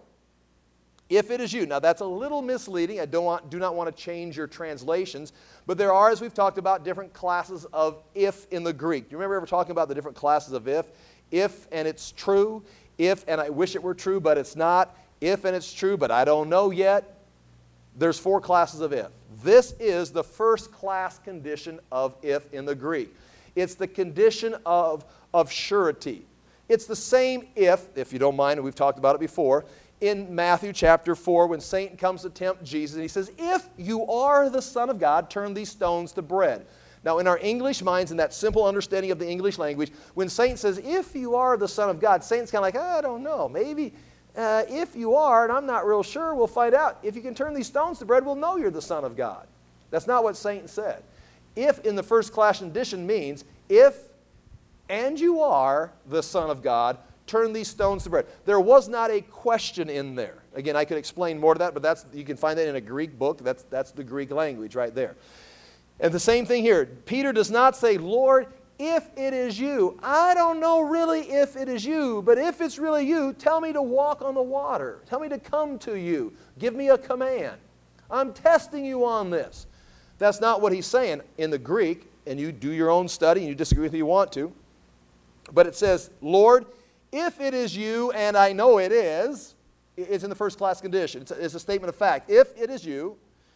if it is you. Now that's a little misleading. I don't want, do not want to change your translations. But there are, as we've talked about, different classes of if in the Greek. Do you remember ever talking about the different classes of if? If and it's true. If and I wish it were true, but it's not. If and it's true, but I don't know yet. There's four classes of if. This is the first class condition of if in the Greek. It's the condition of, of surety. It's the same if, if you don't mind, and we've talked about it before, in Matthew chapter four when Satan comes to tempt Jesus and he says, if you are the Son of God, turn these stones to bread. Now in our English minds, in that simple understanding of the English language, when Satan says, if you are the Son of God, Satan's kind of like, I don't know, maybe uh, if you are, and I'm not real sure, we'll find out. If you can turn these stones to bread, we'll know you're the Son of God. That's not what Satan said. If in the first class condition means, if and you are the Son of God, turn these stones to bread. There was not a question in there. Again, I could explain more to that, but that's, you can find that in a Greek book. That's, that's the Greek language right there. And the same thing here. Peter does not say, Lord, if it is you. I don't know really if it is you, but if it's really you, tell me to walk on the water. Tell me to come to you. Give me a command. I'm testing you on this. That's not what he's saying in the Greek, and you do your own study, and you disagree with it if you want to. But it says, Lord, if it is you, and I know it is, it's in the first class condition. It's a, it's a statement of fact. If it is you,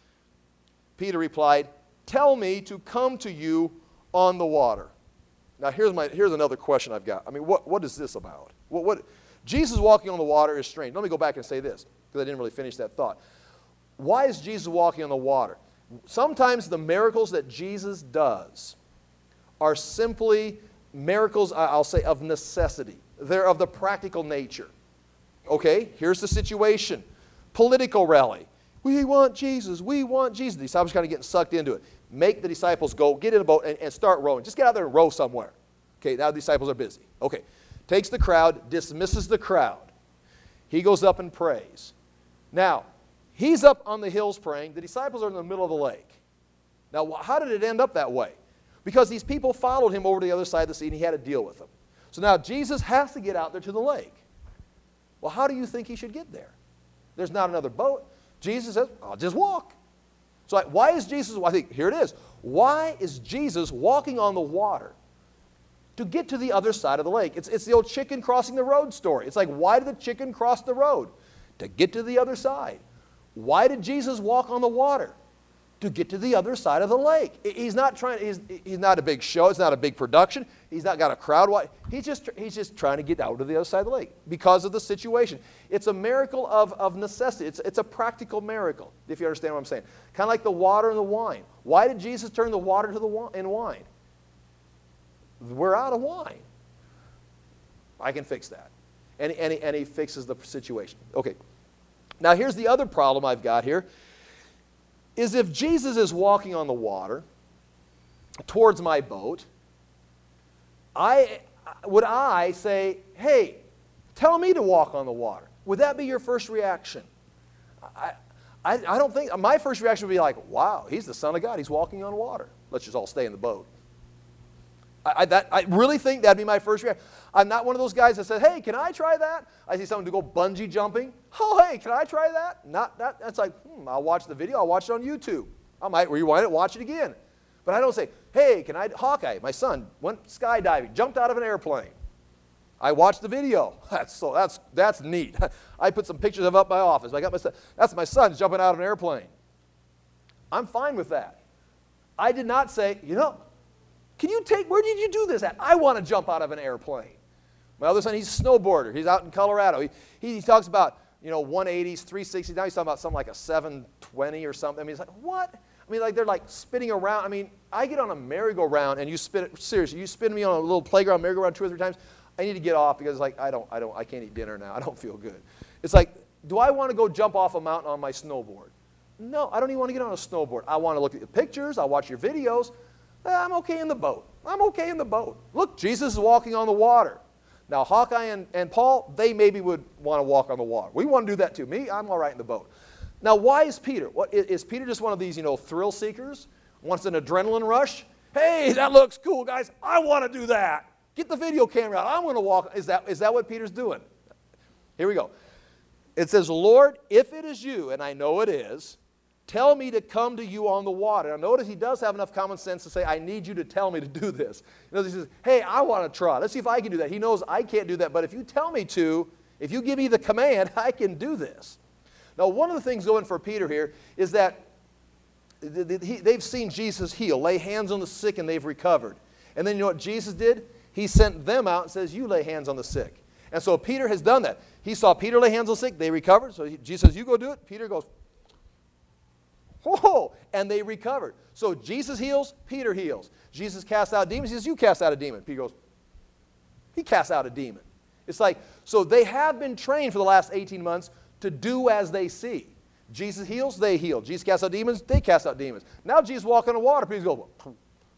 Peter replied, tell me to come to you on the water. Now here's, my, here's another question I've got. I mean, what, what is this about? What, what, Jesus walking on the water is strange. Let me go back and say this, because I didn't really finish that thought. Why is Jesus walking on the water? Sometimes the miracles that Jesus does are simply miracles, I'll say, of necessity. They're of the practical nature. Okay, here's the situation. Political rally. We want Jesus. We want Jesus. The disciples are kind of getting sucked into it. Make the disciples go, get in a boat and, and start rowing. Just get out there and row somewhere. Okay, now the disciples are busy. Okay, takes the crowd, dismisses the crowd. He goes up and prays. Now, he's up on the hills praying. The disciples are in the middle of the lake. Now, how did it end up that way? Because these people followed him over to the other side of the sea and he had to deal with them. So now Jesus has to get out there to the lake. Well, how do you think he should get there? There's not another boat. Jesus says, I'll just walk. So why is Jesus, I think, here it is. Why is Jesus walking on the water to get to the other side of the lake? It's, it's the old chicken crossing the road story. It's like, why did the chicken cross the road? To get to the other side. Why did Jesus walk on the water? To get to the other side of the lake. He's not trying, he's, he's not a big show, it's not a big production, he's not got a crowd. He's just, he's just trying to get out to the other side of the lake because of the situation. It's a miracle of, of necessity. It's, it's a practical miracle, if you understand what I'm saying. Kind of like the water and the wine. Why did Jesus turn the water to the wine, in wine? We're out of wine. I can fix that. And, and, he, and he fixes the situation. Okay. Now here's the other problem I've got here. Is if Jesus is walking on the water towards my boat, I, would I say, hey, tell me to walk on the water? Would that be your first reaction? I, I, I don't think, my first reaction would be like, wow, he's the Son of God. He's walking on water. Let's just all stay in the boat. I, I, that, I really think that'd be my first reaction. I'm not one of those guys that says, hey, can I try that? I see someone to go bungee jumping. Oh, hey, can I try that? Not that. That's like, hmm, I'll watch the video. I'll watch it on YouTube. I might rewind it, watch it again. But I don't say, hey, can I, Hawkeye, my son, went skydiving, jumped out of an airplane. I watched the video. That's, so, that's, that's neat. I put some pictures of it up in my office. I got my son. That's my son jumping out of an airplane. I'm fine with that. I did not say, you know, can you take, where did you do this at? I want to jump out of an airplane. My other son, he's a snowboarder. He's out in Colorado. He, he, he talks about, you know, one eighties, three sixties. Now he's talking about something like a seven twenty or something. I mean, he's like, what? I mean, like they're like spinning around. I mean, I get on a merry-go-round and you spin it, seriously, you spin me on a little playground merry-go-round two or three times. I need to get off because like, I don't, I don't, I can't eat dinner now. I don't feel good. It's like, do I want to go jump off a mountain on my snowboard? No, I don't even want to get on a snowboard. I want to look at the pictures. I'll watch your videos. I'm okay in the boat. I'm okay in the boat. Look, Jesus is walking on the water. Now, Hawkeye and, and Paul, they maybe would want to walk on the water. We want to do that too. Me, I'm all right in the boat. Now, why is Peter? What, is Peter just one of these, you know, thrill seekers? Wants an adrenaline rush? Hey, that looks cool, guys. I want to do that. Get the video camera out. I'm going to walk. Is that, is that what Peter's doing? Here we go. It says, Lord, if it is you, and I know it is, tell me to come to you on the water. Now, notice he does have enough common sense to say, I need you to tell me to do this. You know, he says, hey, I want to try. Let's see if I can do that. He knows I can't do that, but if you tell me to, if you give me the command, I can do this. Now, one of the things going for Peter here is that they've seen Jesus heal, lay hands on the sick, and they've recovered. And then you know what Jesus did? He sent them out and says, you lay hands on the sick. And so Peter has done that. He saw Peter lay hands on the sick. They recovered. So he, Jesus says, you go do it. Peter goes, whoa, and they recovered. So Jesus heals, Peter heals. Jesus casts out demons. He says, you cast out a demon. Peter goes, he casts out a demon. It's like, so they have been trained for the last eighteen months to do as they see. Jesus heals, they heal. Jesus casts out demons, they cast out demons. Now Jesus walking on water. Peter goes, well,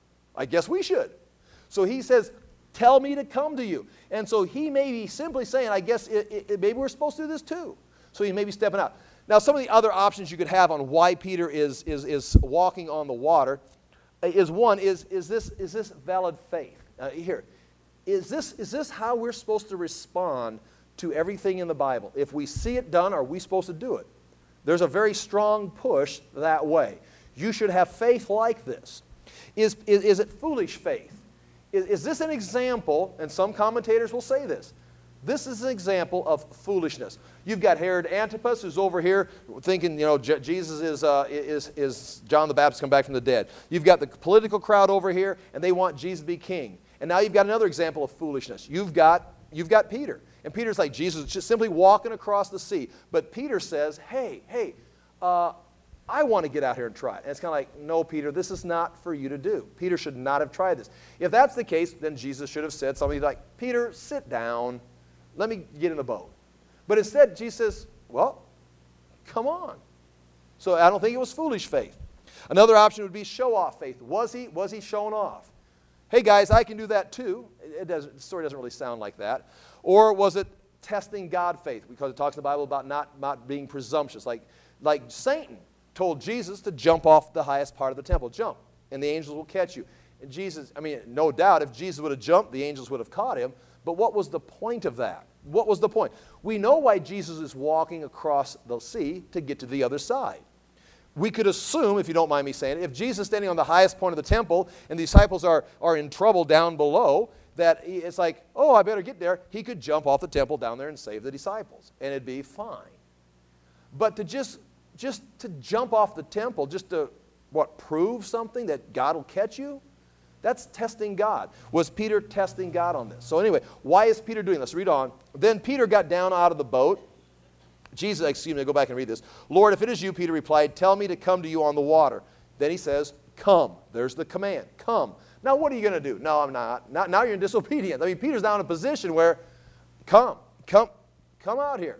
I guess we should. So he says, tell me to come to you. And so he may be simply saying, I guess it, it, maybe we're supposed to do this too. So he may be stepping out. Now, some of the other options you could have on why Peter is, is, is walking on the water is one, is, is, this, is this valid faith? Uh, here, is this, is this how we're supposed to respond to everything in the Bible? If we see it done, are we supposed to do it? There's a very strong push that way. You should have faith like this. Is, is, is it foolish faith? Is, is this an example, and some commentators will say this, this is an example of foolishness. You've got Herod Antipas who's over here thinking, you know, Je Jesus is, uh, is, is John the Baptist come back from the dead. You've got the political crowd over here, and they want Jesus to be king. And now you've got another example of foolishness. You've got, you've got Peter. And Peter's like, Jesus is just simply walking across the sea. But Peter says, hey, hey, uh, I want to get out here and try it. And it's kind of like, no, Peter, this is not for you to do. Peter should not have tried this. If that's the case, then Jesus should have said something like, Peter, sit down. Let me get in the boat. But instead, Jesus says, well, come on. So I don't think it was foolish faith. Another option would be show-off faith. Was he, was he showing off? Hey, guys, I can do that too. It doesn't, the story doesn't really sound like that. Or was it testing God faith? Because it talks in the Bible about not, not being presumptuous. Like, like Satan told Jesus to jump off the highest part of the temple. Jump, and the angels will catch you. And Jesus, I mean, no doubt, if Jesus would have jumped, the angels would have caught him. But what was the point of that? What was the point? We know why Jesus is walking across the sea to get to the other side. We could assume, if you don't mind me saying it, if Jesus is standing on the highest point of the temple and the disciples are, are in trouble down below, that it's like, oh, I better get there. He could jump off the temple down there and save the disciples, and it'd be fine. But to just, just to jump off the temple, just to, what, prove something that God will catch you? That's testing God. Was Peter testing God on this? So anyway, why is Peter doing this? Read on. Then Peter got down out of the boat. Jesus, excuse me, go back and read this. Lord, if it is you, Peter replied, tell me to come to you on the water. Then he says, come. There's the command. Come. Now what are you going to do? No, I'm not. Now, now you're in disobedience. I mean, Peter's now in a position where, come, come, come out here.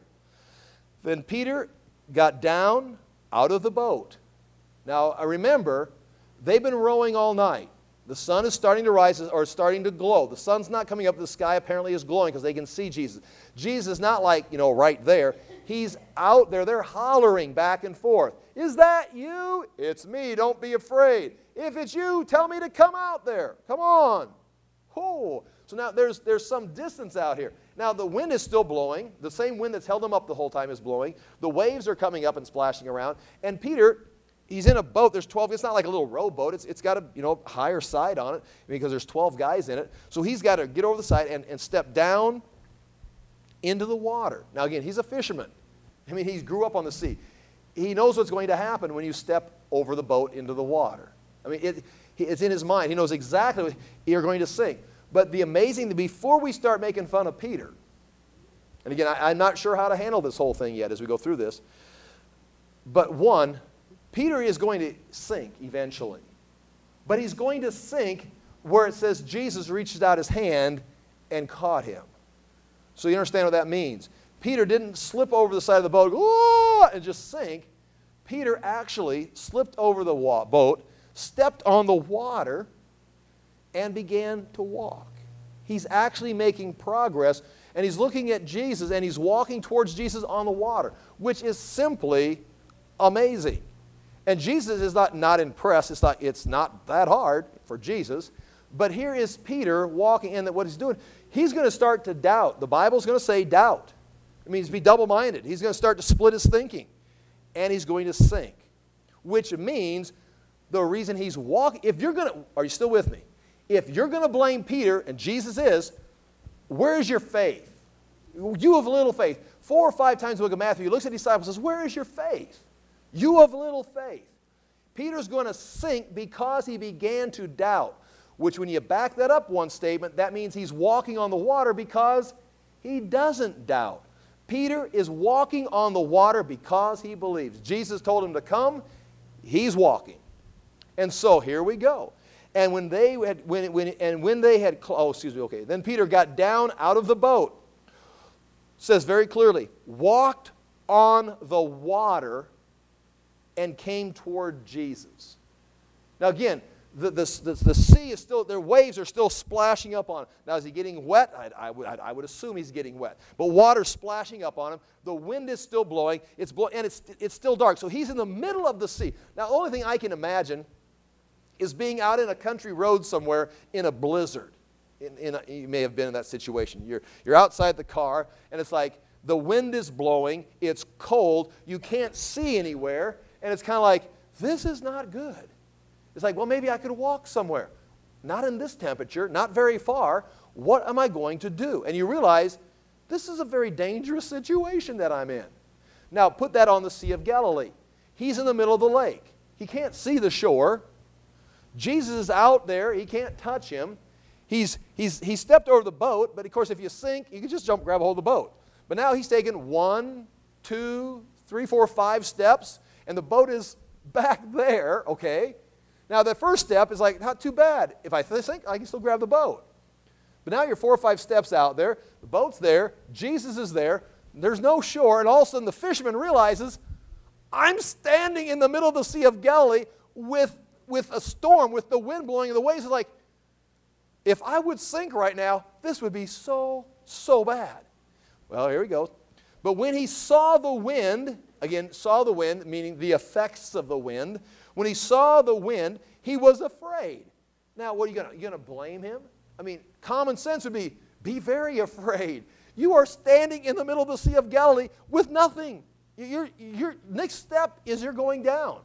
Then Peter got down out of the boat. Now, I remember, they've been rowing all night. The sun is starting to rise or starting to glow. The sun's not coming up. The sky apparently is glowing because they can see Jesus. Jesus is not like, you know, right there. He's out there. They're hollering back and forth. Is that you? It's me. Don't be afraid. If it's you, tell me to come out there. Come on. Oh. So now there's, there's some distance out here. Now the wind is still blowing. The same wind that's held them up the whole time is blowing. The waves are coming up and splashing around. And Peter, he's in a boat. There's twelve. It's not like a little rowboat. It's, it's got a you know higher side on it because there's twelve guys in it. So he's got to get over the side and, and step down into the water. Now again, he's a fisherman. I mean, he grew up on the sea. He knows what's going to happen when you step over the boat into the water. I mean, it, it's in his mind. He knows exactly what you're going to sink. But the amazing thing, before we start making fun of Peter, and again, I, I'm not sure how to handle this whole thing yet as we go through this, but one, Peter is going to sink eventually. But he's going to sink where it says Jesus reached out his hand and caught him. So you understand what that means. Peter didn't slip over the side of the boat oh, and just sink. Peter actually slipped over the wa- boat, stepped on the water, and began to walk. He's actually making progress, and he's looking at Jesus, and he's walking towards Jesus on the water, which is simply amazing. And Jesus is not, not impressed. It's not, it's not that hard for Jesus. But here is Peter walking, and what he's doing, he's going to start to doubt. The Bible's going to say doubt. It means be double-minded. He's going to start to split his thinking, and he's going to sink, which means the reason he's walking, if you're going to, are you still with me? If you're going to blame Peter, and Jesus is, where's your faith? You of little faith. Four or five times in the book of Matthew, he looks at the disciples and says, where is your faith? You of little faith. Peter's going to sink because he began to doubt, which when you back that up one statement, that means he's walking on the water because he doesn't doubt. Peter is walking on the water because he believes. Jesus told him to come. He's walking. And so here we go. And when they had, when, when, and when they had, oh, excuse me, okay. Then Peter got down out of the boat, says very clearly, walked on the water and came toward Jesus. Now again, the, the, the, the sea is still, their waves are still splashing up on him. Now is he getting wet? I, I, would, I would assume he's getting wet. But water's splashing up on him. The wind is still blowing. It's blow, and it's, it's still dark. So he's in the middle of the sea. Now the only thing I can imagine is being out in a country road somewhere in a blizzard. In, in a, you may have been in that situation. You're, you're outside the car, and it's like the wind is blowing, it's cold, you can't see anywhere, and it's kind of like, this is not good. It's like, well, maybe I could walk somewhere. Not in this temperature, not very far. What am I going to do? And you realize, this is a very dangerous situation that I'm in. Now, put that on the Sea of Galilee. He's in the middle of the lake. He can't see the shore. Jesus is out there. He can't touch him. He's, he's, he stepped over the boat, but of course if you sink, you can just jump, grab a hold of the boat. But now he's taken one, two, three, four, five steps, and the boat is back there, okay? Now the first step is like, not too bad. If I sink, I can still grab the boat. But now you're four or five steps out there, the boat's there, Jesus is there, there's no shore, and all of a sudden the fisherman realizes, I'm standing in the middle of the Sea of Galilee with with a storm, with the wind blowing, and the waves are like, if I would sink right now, this would be so, so bad. Well, here he goes. But when he saw the wind, again, saw the wind, meaning the effects of the wind, when he saw the wind, he was afraid. Now, what are you going to, you going to blame him? I mean, common sense would be, be very afraid. You are standing in the middle of the Sea of Galilee with nothing. Your, your next step is you're going down.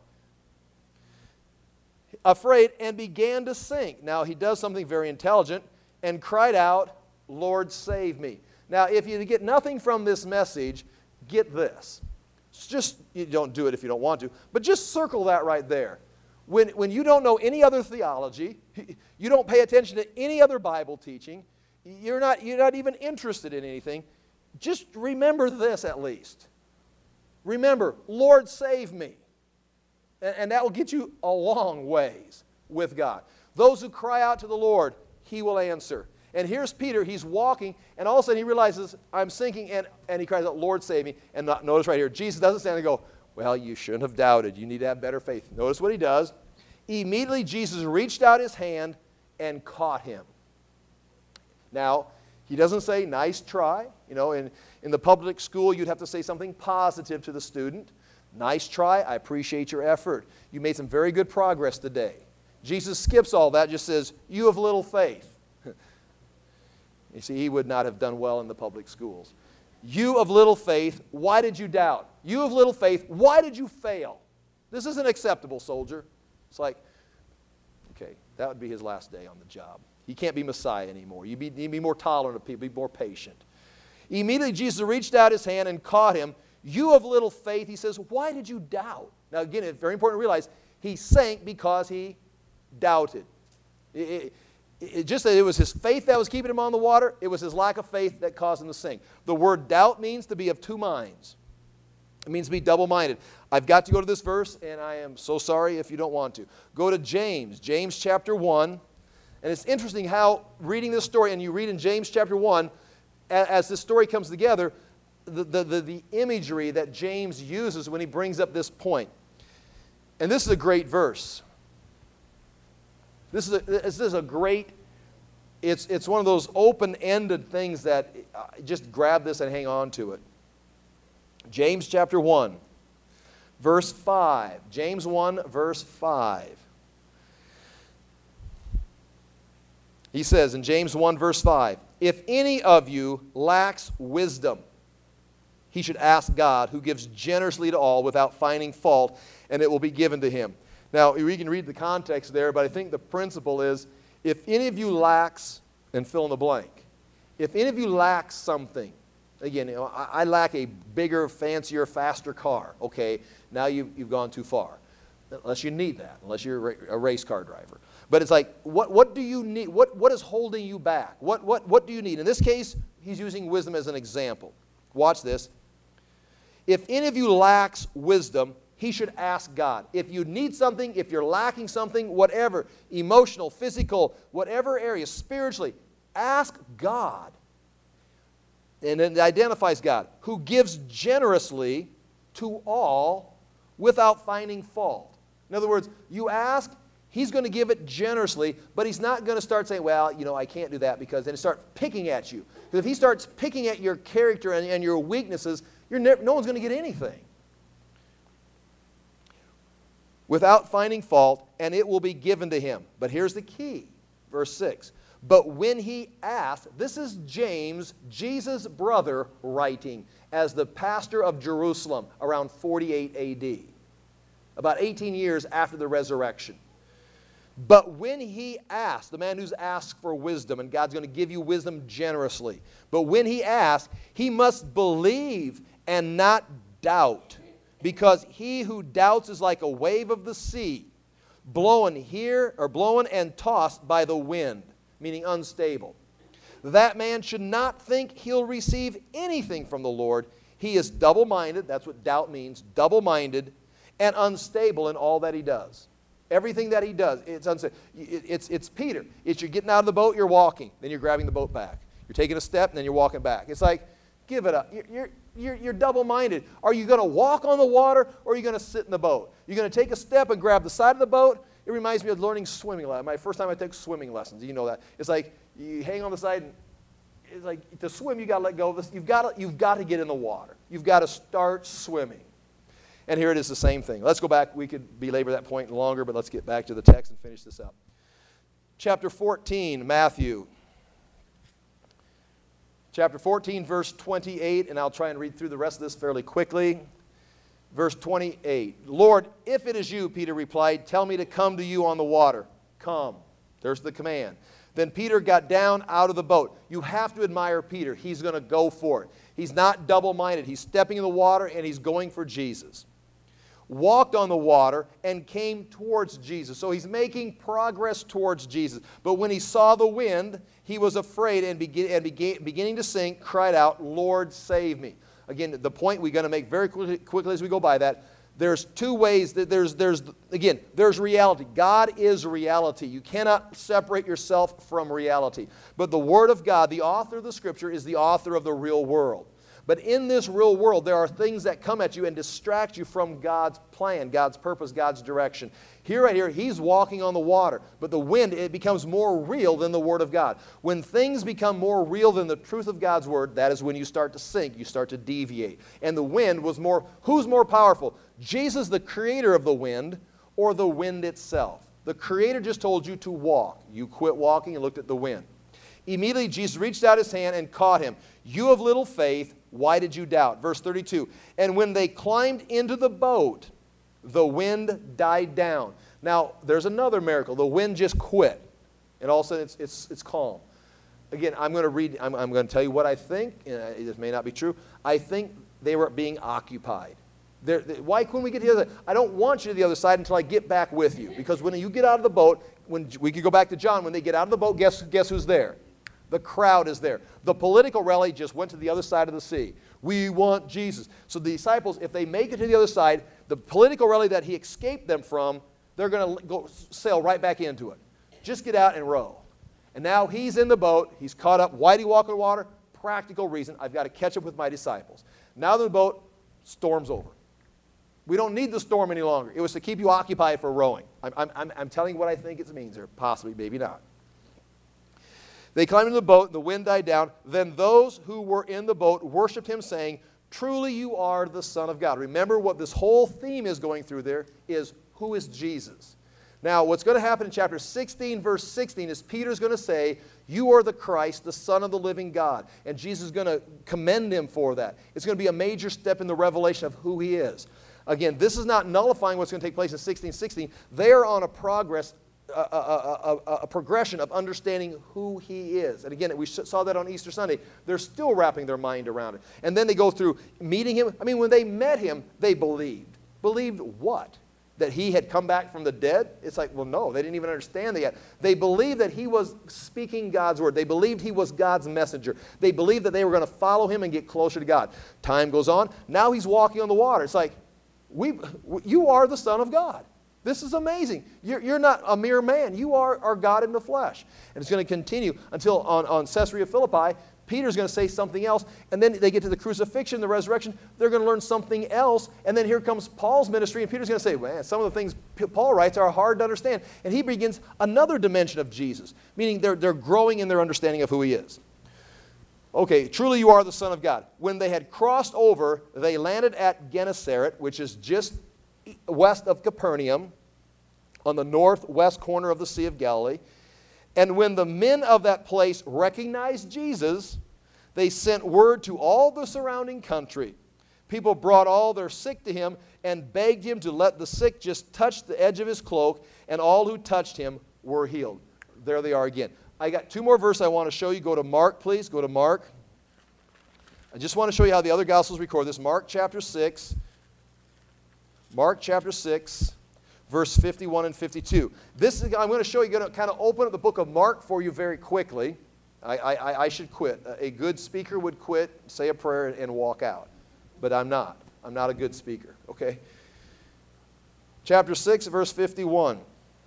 Afraid, and began to sink. Now he does something very intelligent and cried out, Lord, save me. Now if you get nothing from this message, get this. It's just, you don't do it if you don't want to, but just circle that right there. When, when you don't know any other theology, you don't pay attention to any other Bible teaching, you're not, you're not even interested in anything, just remember this at least. Remember, Lord, save me. And that will get you a long ways with God. Those who cry out to the Lord, He will answer. And here's Peter, he's walking, and all of a sudden he realizes, I'm sinking, and, and he cries out, Lord, save me. And not, notice right here, Jesus doesn't stand and go, well, you shouldn't have doubted. You need to have better faith. Notice what he does. Immediately Jesus reached out his hand and caught him. Now, he doesn't say, nice try. You know, in, in the public school, you'd have to say something positive to the student. Nice try. I appreciate your effort. You made some very good progress today. Jesus skips all that, just says, you have little faith. You see, he would not have done well in the public schools. You of little faith, why did you doubt? You of little faith, why did you fail? This isn't acceptable, soldier. It's like, okay, that would be his last day on the job. He can't be Messiah anymore. You be, be more tolerant of people, be more patient. Immediately Jesus reached out his hand and caught him. You of little faith, he says, why did you doubt? Now again, it's very important to realize he sank because he doubted. It, it, it, just that it was his faith that was keeping him on the water, it was his lack of faith that caused him to sink. The word doubt means to be of two minds. It means to be double-minded. I've got to go to this verse, and I am so sorry if you don't want to. Go to James, James chapter one. And it's interesting how reading this story, and you read in James chapter one, as this story comes together, the, the, the, the imagery that James uses when he brings up this point. And this is a great verse. This is a, this is a great, it's, it's one of those open-ended things that uh, just grab this and hang on to it. James chapter one, verse five. James one, verse five. He says in James one, verse five, if any of you lacks wisdom, he should ask God, who gives generously to all without finding fault, and it will be given to him. Now, we can read the context there, but I think the principle is, if any of you lacks, and fill in the blank. If any of you lacks something, again, you know, I, I lack a bigger, fancier, faster car. Okay, now you've, you've gone too far. Unless you need that, unless you're a race car driver. But it's like, what, what do you need? What, what is holding you back? What, what, what do you need? In this case, he's using wisdom as an example. Watch this. If any of you lacks wisdom, he should ask God. If you need something, if you're lacking something, whatever, emotional, physical, whatever area, spiritually, ask God. And it identifies God, who gives generously to all without finding fault. In other words, you ask, he's going to give it generously, but he's not going to start saying, well, you know, I can't do that, because then he starts picking at you. Because if he starts picking at your character and, and your weaknesses, you're never, no one's going to get anything. Without finding fault, and it will be given to him. But here's the key, verse six. But when he asked, this is James, Jesus' brother, writing as the pastor of Jerusalem around forty-eight A D, about eighteen years after the resurrection. But when he asked, the man who's asked for wisdom, and God's going to give you wisdom generously. But when he asked, he must believe and not doubt. Because he who doubts is like a wave of the sea, blown here, or blown and tossed by the wind, meaning unstable. That man should not think he'll receive anything from the Lord. He is double-minded, that's what doubt means, double-minded, and unstable in all that he does. Everything that he does, it's unstable. It's, it's Peter. It's you're getting out of the boat, you're walking, then you're grabbing the boat back. You're taking a step, and then you're walking back. It's like, give it up. You're, you're, you're, you're double-minded. Are you going to walk on the water, or are you going to sit in the boat? You're going to take a step and grab the side of the boat. It reminds me of learning swimming. My first time I took swimming lessons, you know that. It's like you hang on the side, and it's like to swim, you got to let go of this. You've got to, you've got to get in the water. You've got to start swimming. And here it is, the same thing. Let's go back. We could belabor that point longer, but let's get back to the text and finish this up. Chapter fourteen, Matthew. Chapter fourteen, verse twenty-eight, and I'll try and read through the rest of this fairly quickly. Verse twenty-eight, Lord, if it is you, Peter replied, tell me to come to you on the water. Come. There's the command. Then Peter got down out of the boat. You have to admire Peter. He's going to go for it. He's not double-minded. He's stepping in the water, and he's going for Jesus. Walked on the water and came towards Jesus. So he's making progress towards Jesus. But when he saw the wind, he was afraid and, begin, and began, beginning to sink, cried out, Lord, save me. Again, the point we're going to make very quickly, quickly as we go by that, there's two ways that there's, there's, again, there's reality. God is reality. You cannot separate yourself from reality. But the Word of God, the author of the Scripture, is the author of the real world. But in this real world, there are things that come at you and distract you from God's plan, God's purpose, God's direction. Here, right here, he's walking on the water. But the wind, it becomes more real than the Word of God. When things become more real than the truth of God's Word, that is when you start to sink, you start to deviate. And the wind was more, who's more powerful? Jesus, the creator of the wind, or the wind itself? The creator just told you to walk. You quit walking and looked at the wind. Immediately, Jesus reached out his hand and caught him. You of little faith, why did you doubt? Verse thirty-two, and when they climbed into the boat, the wind died down. Now, there's another miracle. The wind just quit, and all of a sudden it's, it's, it's calm. Again, I'm going to read, I'm, I'm going to tell you what I think, and it may not be true. I think they were being occupied. They're, they, why couldn't we get to the other side? I don't want you to the other side until I get back with you, because when you get out of the boat, when we could go back to John, when they get out of the boat, guess, guess who's there? The crowd is there. The political rally just went to the other side of the sea. We want Jesus. So the disciples, if they make it to the other side, the political rally that he escaped them from, they're going to go sail right back into it. Just get out and row. And now he's in the boat. He's caught up. Why did he walk on the water? Practical reason. I've got to catch up with my disciples. Now the boat, storm's over. We don't need the storm any longer. It was to keep you occupied for rowing. I'm, I'm, I'm telling you what I think it means, or possibly, maybe not. They climbed into the boat, and the wind died down. Then those who were in the boat worshiped him, saying, truly you are the Son of God. Remember what this whole theme is going through there is, who is Jesus? Now, what's going to happen in chapter sixteen, verse sixteen, is Peter's going to say, you are the Christ, the Son of the living God. And Jesus is going to commend him for that. It's going to be a major step in the revelation of who he is. Again, this is not nullifying what's going to take place in sixteen sixteen. They are on a progress, a, a, a, a progression of understanding who he is. And again, we saw that on Easter Sunday. They're still wrapping their mind around it. And then they go through meeting him. I mean, when they met him, they believed. Believed what? That he had come back from the dead? It's like, well, no, they didn't even understand that yet. They believed that he was speaking God's word. They believed he was God's messenger. They believed that they were going to follow him and get closer to God. Time goes on. Now he's walking on the water. It's like, we, you are the Son of God. This is amazing. You're, you're not a mere man. You are, are God in the flesh. And it's going to continue until on, on Caesarea Philippi, Peter's going to say something else, and then they get to the crucifixion, the resurrection, they're going to learn something else, and then here comes Paul's ministry, and Peter's going to say, man, some of the things Paul writes are hard to understand. And he begins another dimension of Jesus, meaning they're, they're growing in their understanding of who he is. Okay, truly you are the Son of God. When they had crossed over, they landed at Gennesaret, which is just west of Capernaum, on the northwest corner of the Sea of Galilee. And when the men of that place recognized Jesus, they sent word to all the surrounding country. People brought all their sick to him and begged him to let the sick just touch the edge of his cloak, and all who touched him were healed. There they are again. I got two more verses I want to show you. Go to Mark, please. Go to Mark. I just want to show you how the other Gospels record this. Mark chapter six. Mark chapter six. Verse fifty-one and fifty-two. This is, I'm going to show you, going to kind of open up the book of Mark for you very quickly. I, I, I should quit. A good speaker would quit, say a prayer, and walk out. But I'm not. I'm not a good speaker, okay? Chapter six, verse fifty-one.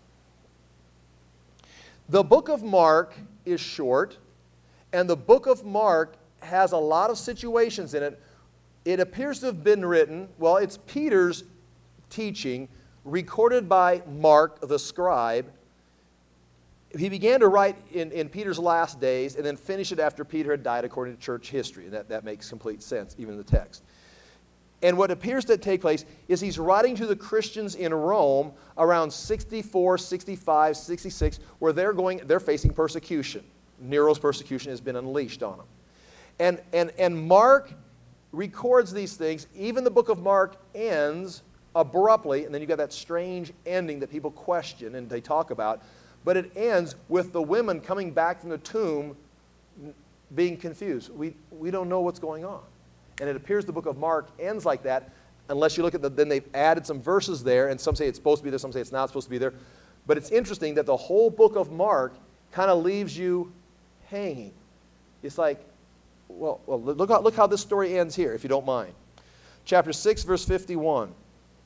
The book of Mark is short, and the book of Mark has a lot of situations in it. It appears to have been written, well, it's Peter's teaching, recorded by Mark, the scribe. He began to write in, in Peter's last days and then finish it after Peter had died according to church history. And that, that makes complete sense, even in the text. And what appears to take place is he's writing to the Christians in Rome around sixty-four, sixty-five, sixty-six, where they're, going, they're facing persecution. Nero's persecution has been unleashed on them. And, and, and Mark records these things. Even the book of Mark ends abruptly, and then you've got that strange ending that people question and they talk about, but it ends with the women coming back from the tomb being confused. We, we don't know what's going on. And it appears the book of Mark ends like that, unless you look at the, then they've added some verses there, and some say it's supposed to be there, some say it's not supposed to be there. But it's interesting that the whole book of Mark kind of leaves you hanging. It's like, well, well look, how, look how this story ends here, if you don't mind. Chapter six, verse fifty-one.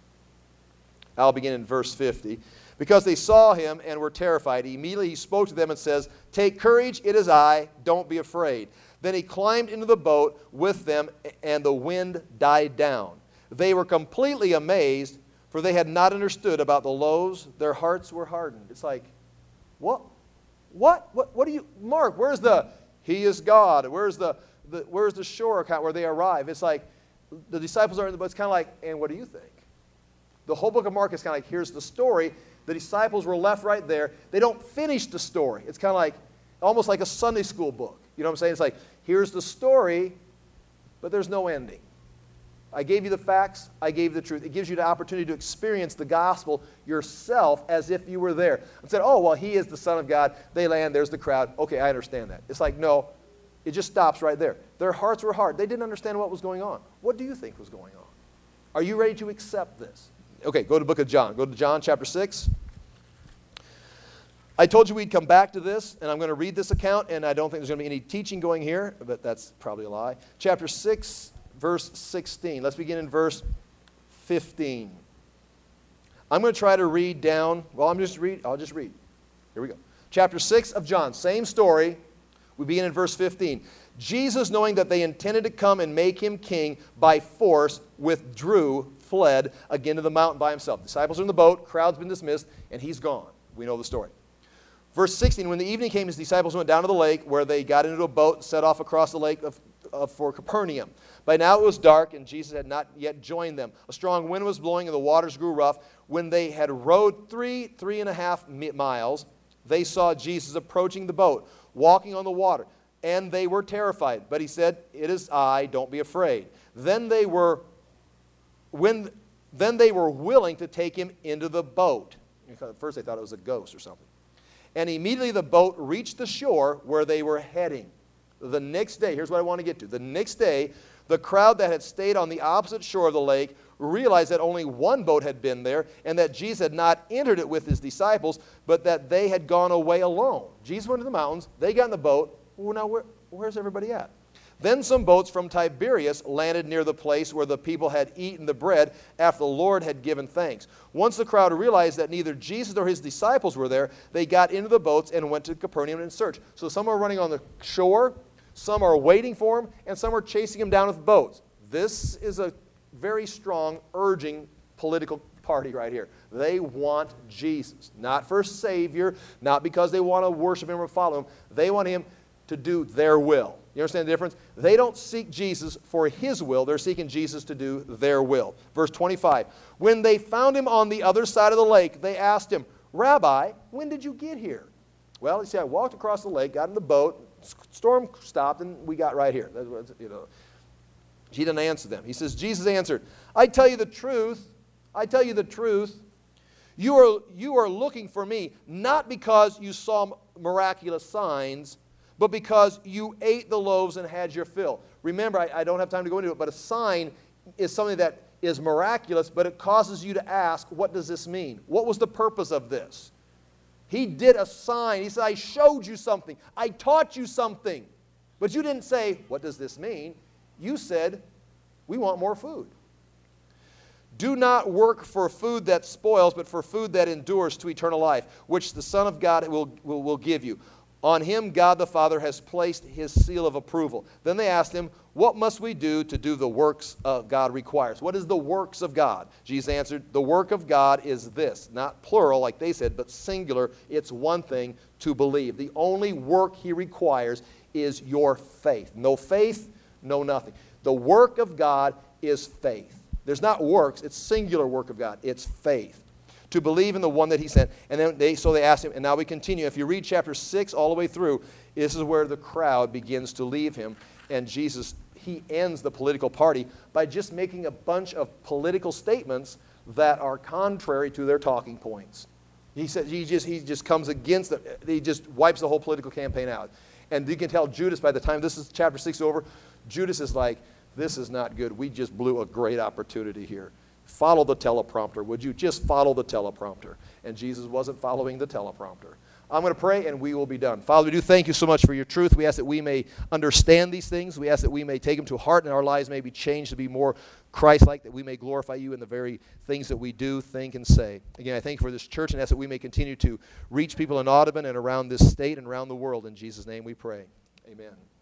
I'll begin in verse fifty. Because they saw him and were terrified, immediately he spoke to them and says, take courage, it is I, don't be afraid. Then he climbed into the boat with them, and the wind died down. They were completely amazed, for they had not understood about the loaves. Their hearts were hardened. It's like, what? What? What, what do you, Mark, where's the, he is God? Where's the, the, where's the shore account where they arrive? It's like, the disciples are in the boat. It's kind of like, and what do you think? The whole book of Mark is kind of like, here's the story. The disciples were left right there. They don't finish the story. It's kind of like, almost like a Sunday school book. You know what I'm saying? It's like, here's the story, but there's no ending. I gave you the facts. I gave you the truth. It gives you the opportunity to experience the gospel yourself as if you were there. I said, oh, well, he is the Son of God. They land. There's the crowd. Okay, I understand that. It's like, no, it just stops right there. Their hearts were hard. They didn't understand what was going on. What do you think was going on? Are you ready to accept this? Okay, go to the book of John. Go to John chapter six. I told you we'd come back to this, and I'm going to read this account, and I don't think there's going to be any teaching going here, but that's probably a lie. Chapter six, verse sixteen. Let's begin in verse fifteen. I'm going to try to read down, well, I'm just read, I'll just read. Here we go. Chapter six of John, same story. We begin in verse fifteen. Jesus, knowing that they intended to come and make him king by force, withdrew, fled again to the mountain by himself. Disciples are in the boat, crowd's been dismissed, and he's gone. We know the story. Verse sixteen, when the evening came, his disciples went down to the lake, where they got into a boat and set off across the lake of, of, for Capernaum. By now it was dark, and Jesus had not yet joined them. A strong wind was blowing, and the waters grew rough. When they had rowed three, three and a half miles, they saw Jesus approaching the boat, walking on the water, and they were terrified. But he said, "It is I, don't be afraid." Then they were, when, then they were willing to take him into the boat. At first they thought it was a ghost or something. And immediately the boat reached the shore where they were heading. The next day, here's what I want to get to. The next day, the crowd that had stayed on the opposite shore of the lake realized that only one boat had been there, and that Jesus had not entered it with his disciples, but that they had gone away alone. Jesus went to the mountains, they got in the boat. Well, now where, where's everybody at? Then some boats from Tiberias landed near the place where the people had eaten the bread after the Lord had given thanks. Once the crowd realized that neither Jesus nor his disciples were there, they got into the boats and went to Capernaum in search. So some are running on the shore, some are waiting for him, and some are chasing him down with boats. This is a very strong, urging political party right here. They want Jesus, not for Savior, not because they want to worship him or follow him. They want him to do their will. You understand the difference? They don't seek Jesus for his will. They're seeking Jesus to do their will. Verse twenty-five, when they found him on the other side of the lake, they asked him, "Rabbi, when did you get here?" Well, he said, "I walked across the lake, got in the boat, storm stopped, and we got right here." That's what, you know. He didn't answer them. He says, Jesus answered, "I tell you the truth, I tell you the truth, you are, you are looking for me, not because you saw miraculous signs, but because you ate the loaves and had your fill." Remember, I, I don't have time to go into it, but a sign is something that is miraculous, but it causes you to ask, what does this mean? What was the purpose of this? He did a sign. He said, "I showed you something. I taught you something." But you didn't say, "What does this mean?" You said, "We want more food." Do not work for food that spoils, but for food that endures to eternal life, which the Son of God will, will, will give you. On him God the Father has placed his seal of approval. Then they asked him, "What must we do to do the works of God requires?" What is the works of God? Jesus answered, "The work of God is this," not plural like they said, but singular. It's one thing, to believe. The only work he requires is your faith. No faith, no nothing. The work of God is faith. There's not works, it's singular work of God. It's faith. To believe in the one that he sent. And then they, so they asked him, and now we continue. If you read chapter six all the way through, this is where the crowd begins to leave him. And Jesus, he ends the political party by just making a bunch of political statements that are contrary to their talking points. He said he just, he just comes against them. He just wipes the whole political campaign out. And you can tell Judas, by the time this is chapter six over, Judas is like, "This is not good. We just blew a great opportunity here. Follow the teleprompter. Would you just follow the teleprompter?" And Jesus wasn't following the teleprompter. I'm going to pray and we will be done. Father, we do thank you so much for your truth. We ask that we may understand these things. We ask that we may take them to heart and our lives may be changed to be more Christ-like, that we may glorify you in the very things that we do, think, and say. Again, I thank you for this church and ask that we may continue to reach people in Audubon and around this state and around the world. In Jesus' name we pray. Amen.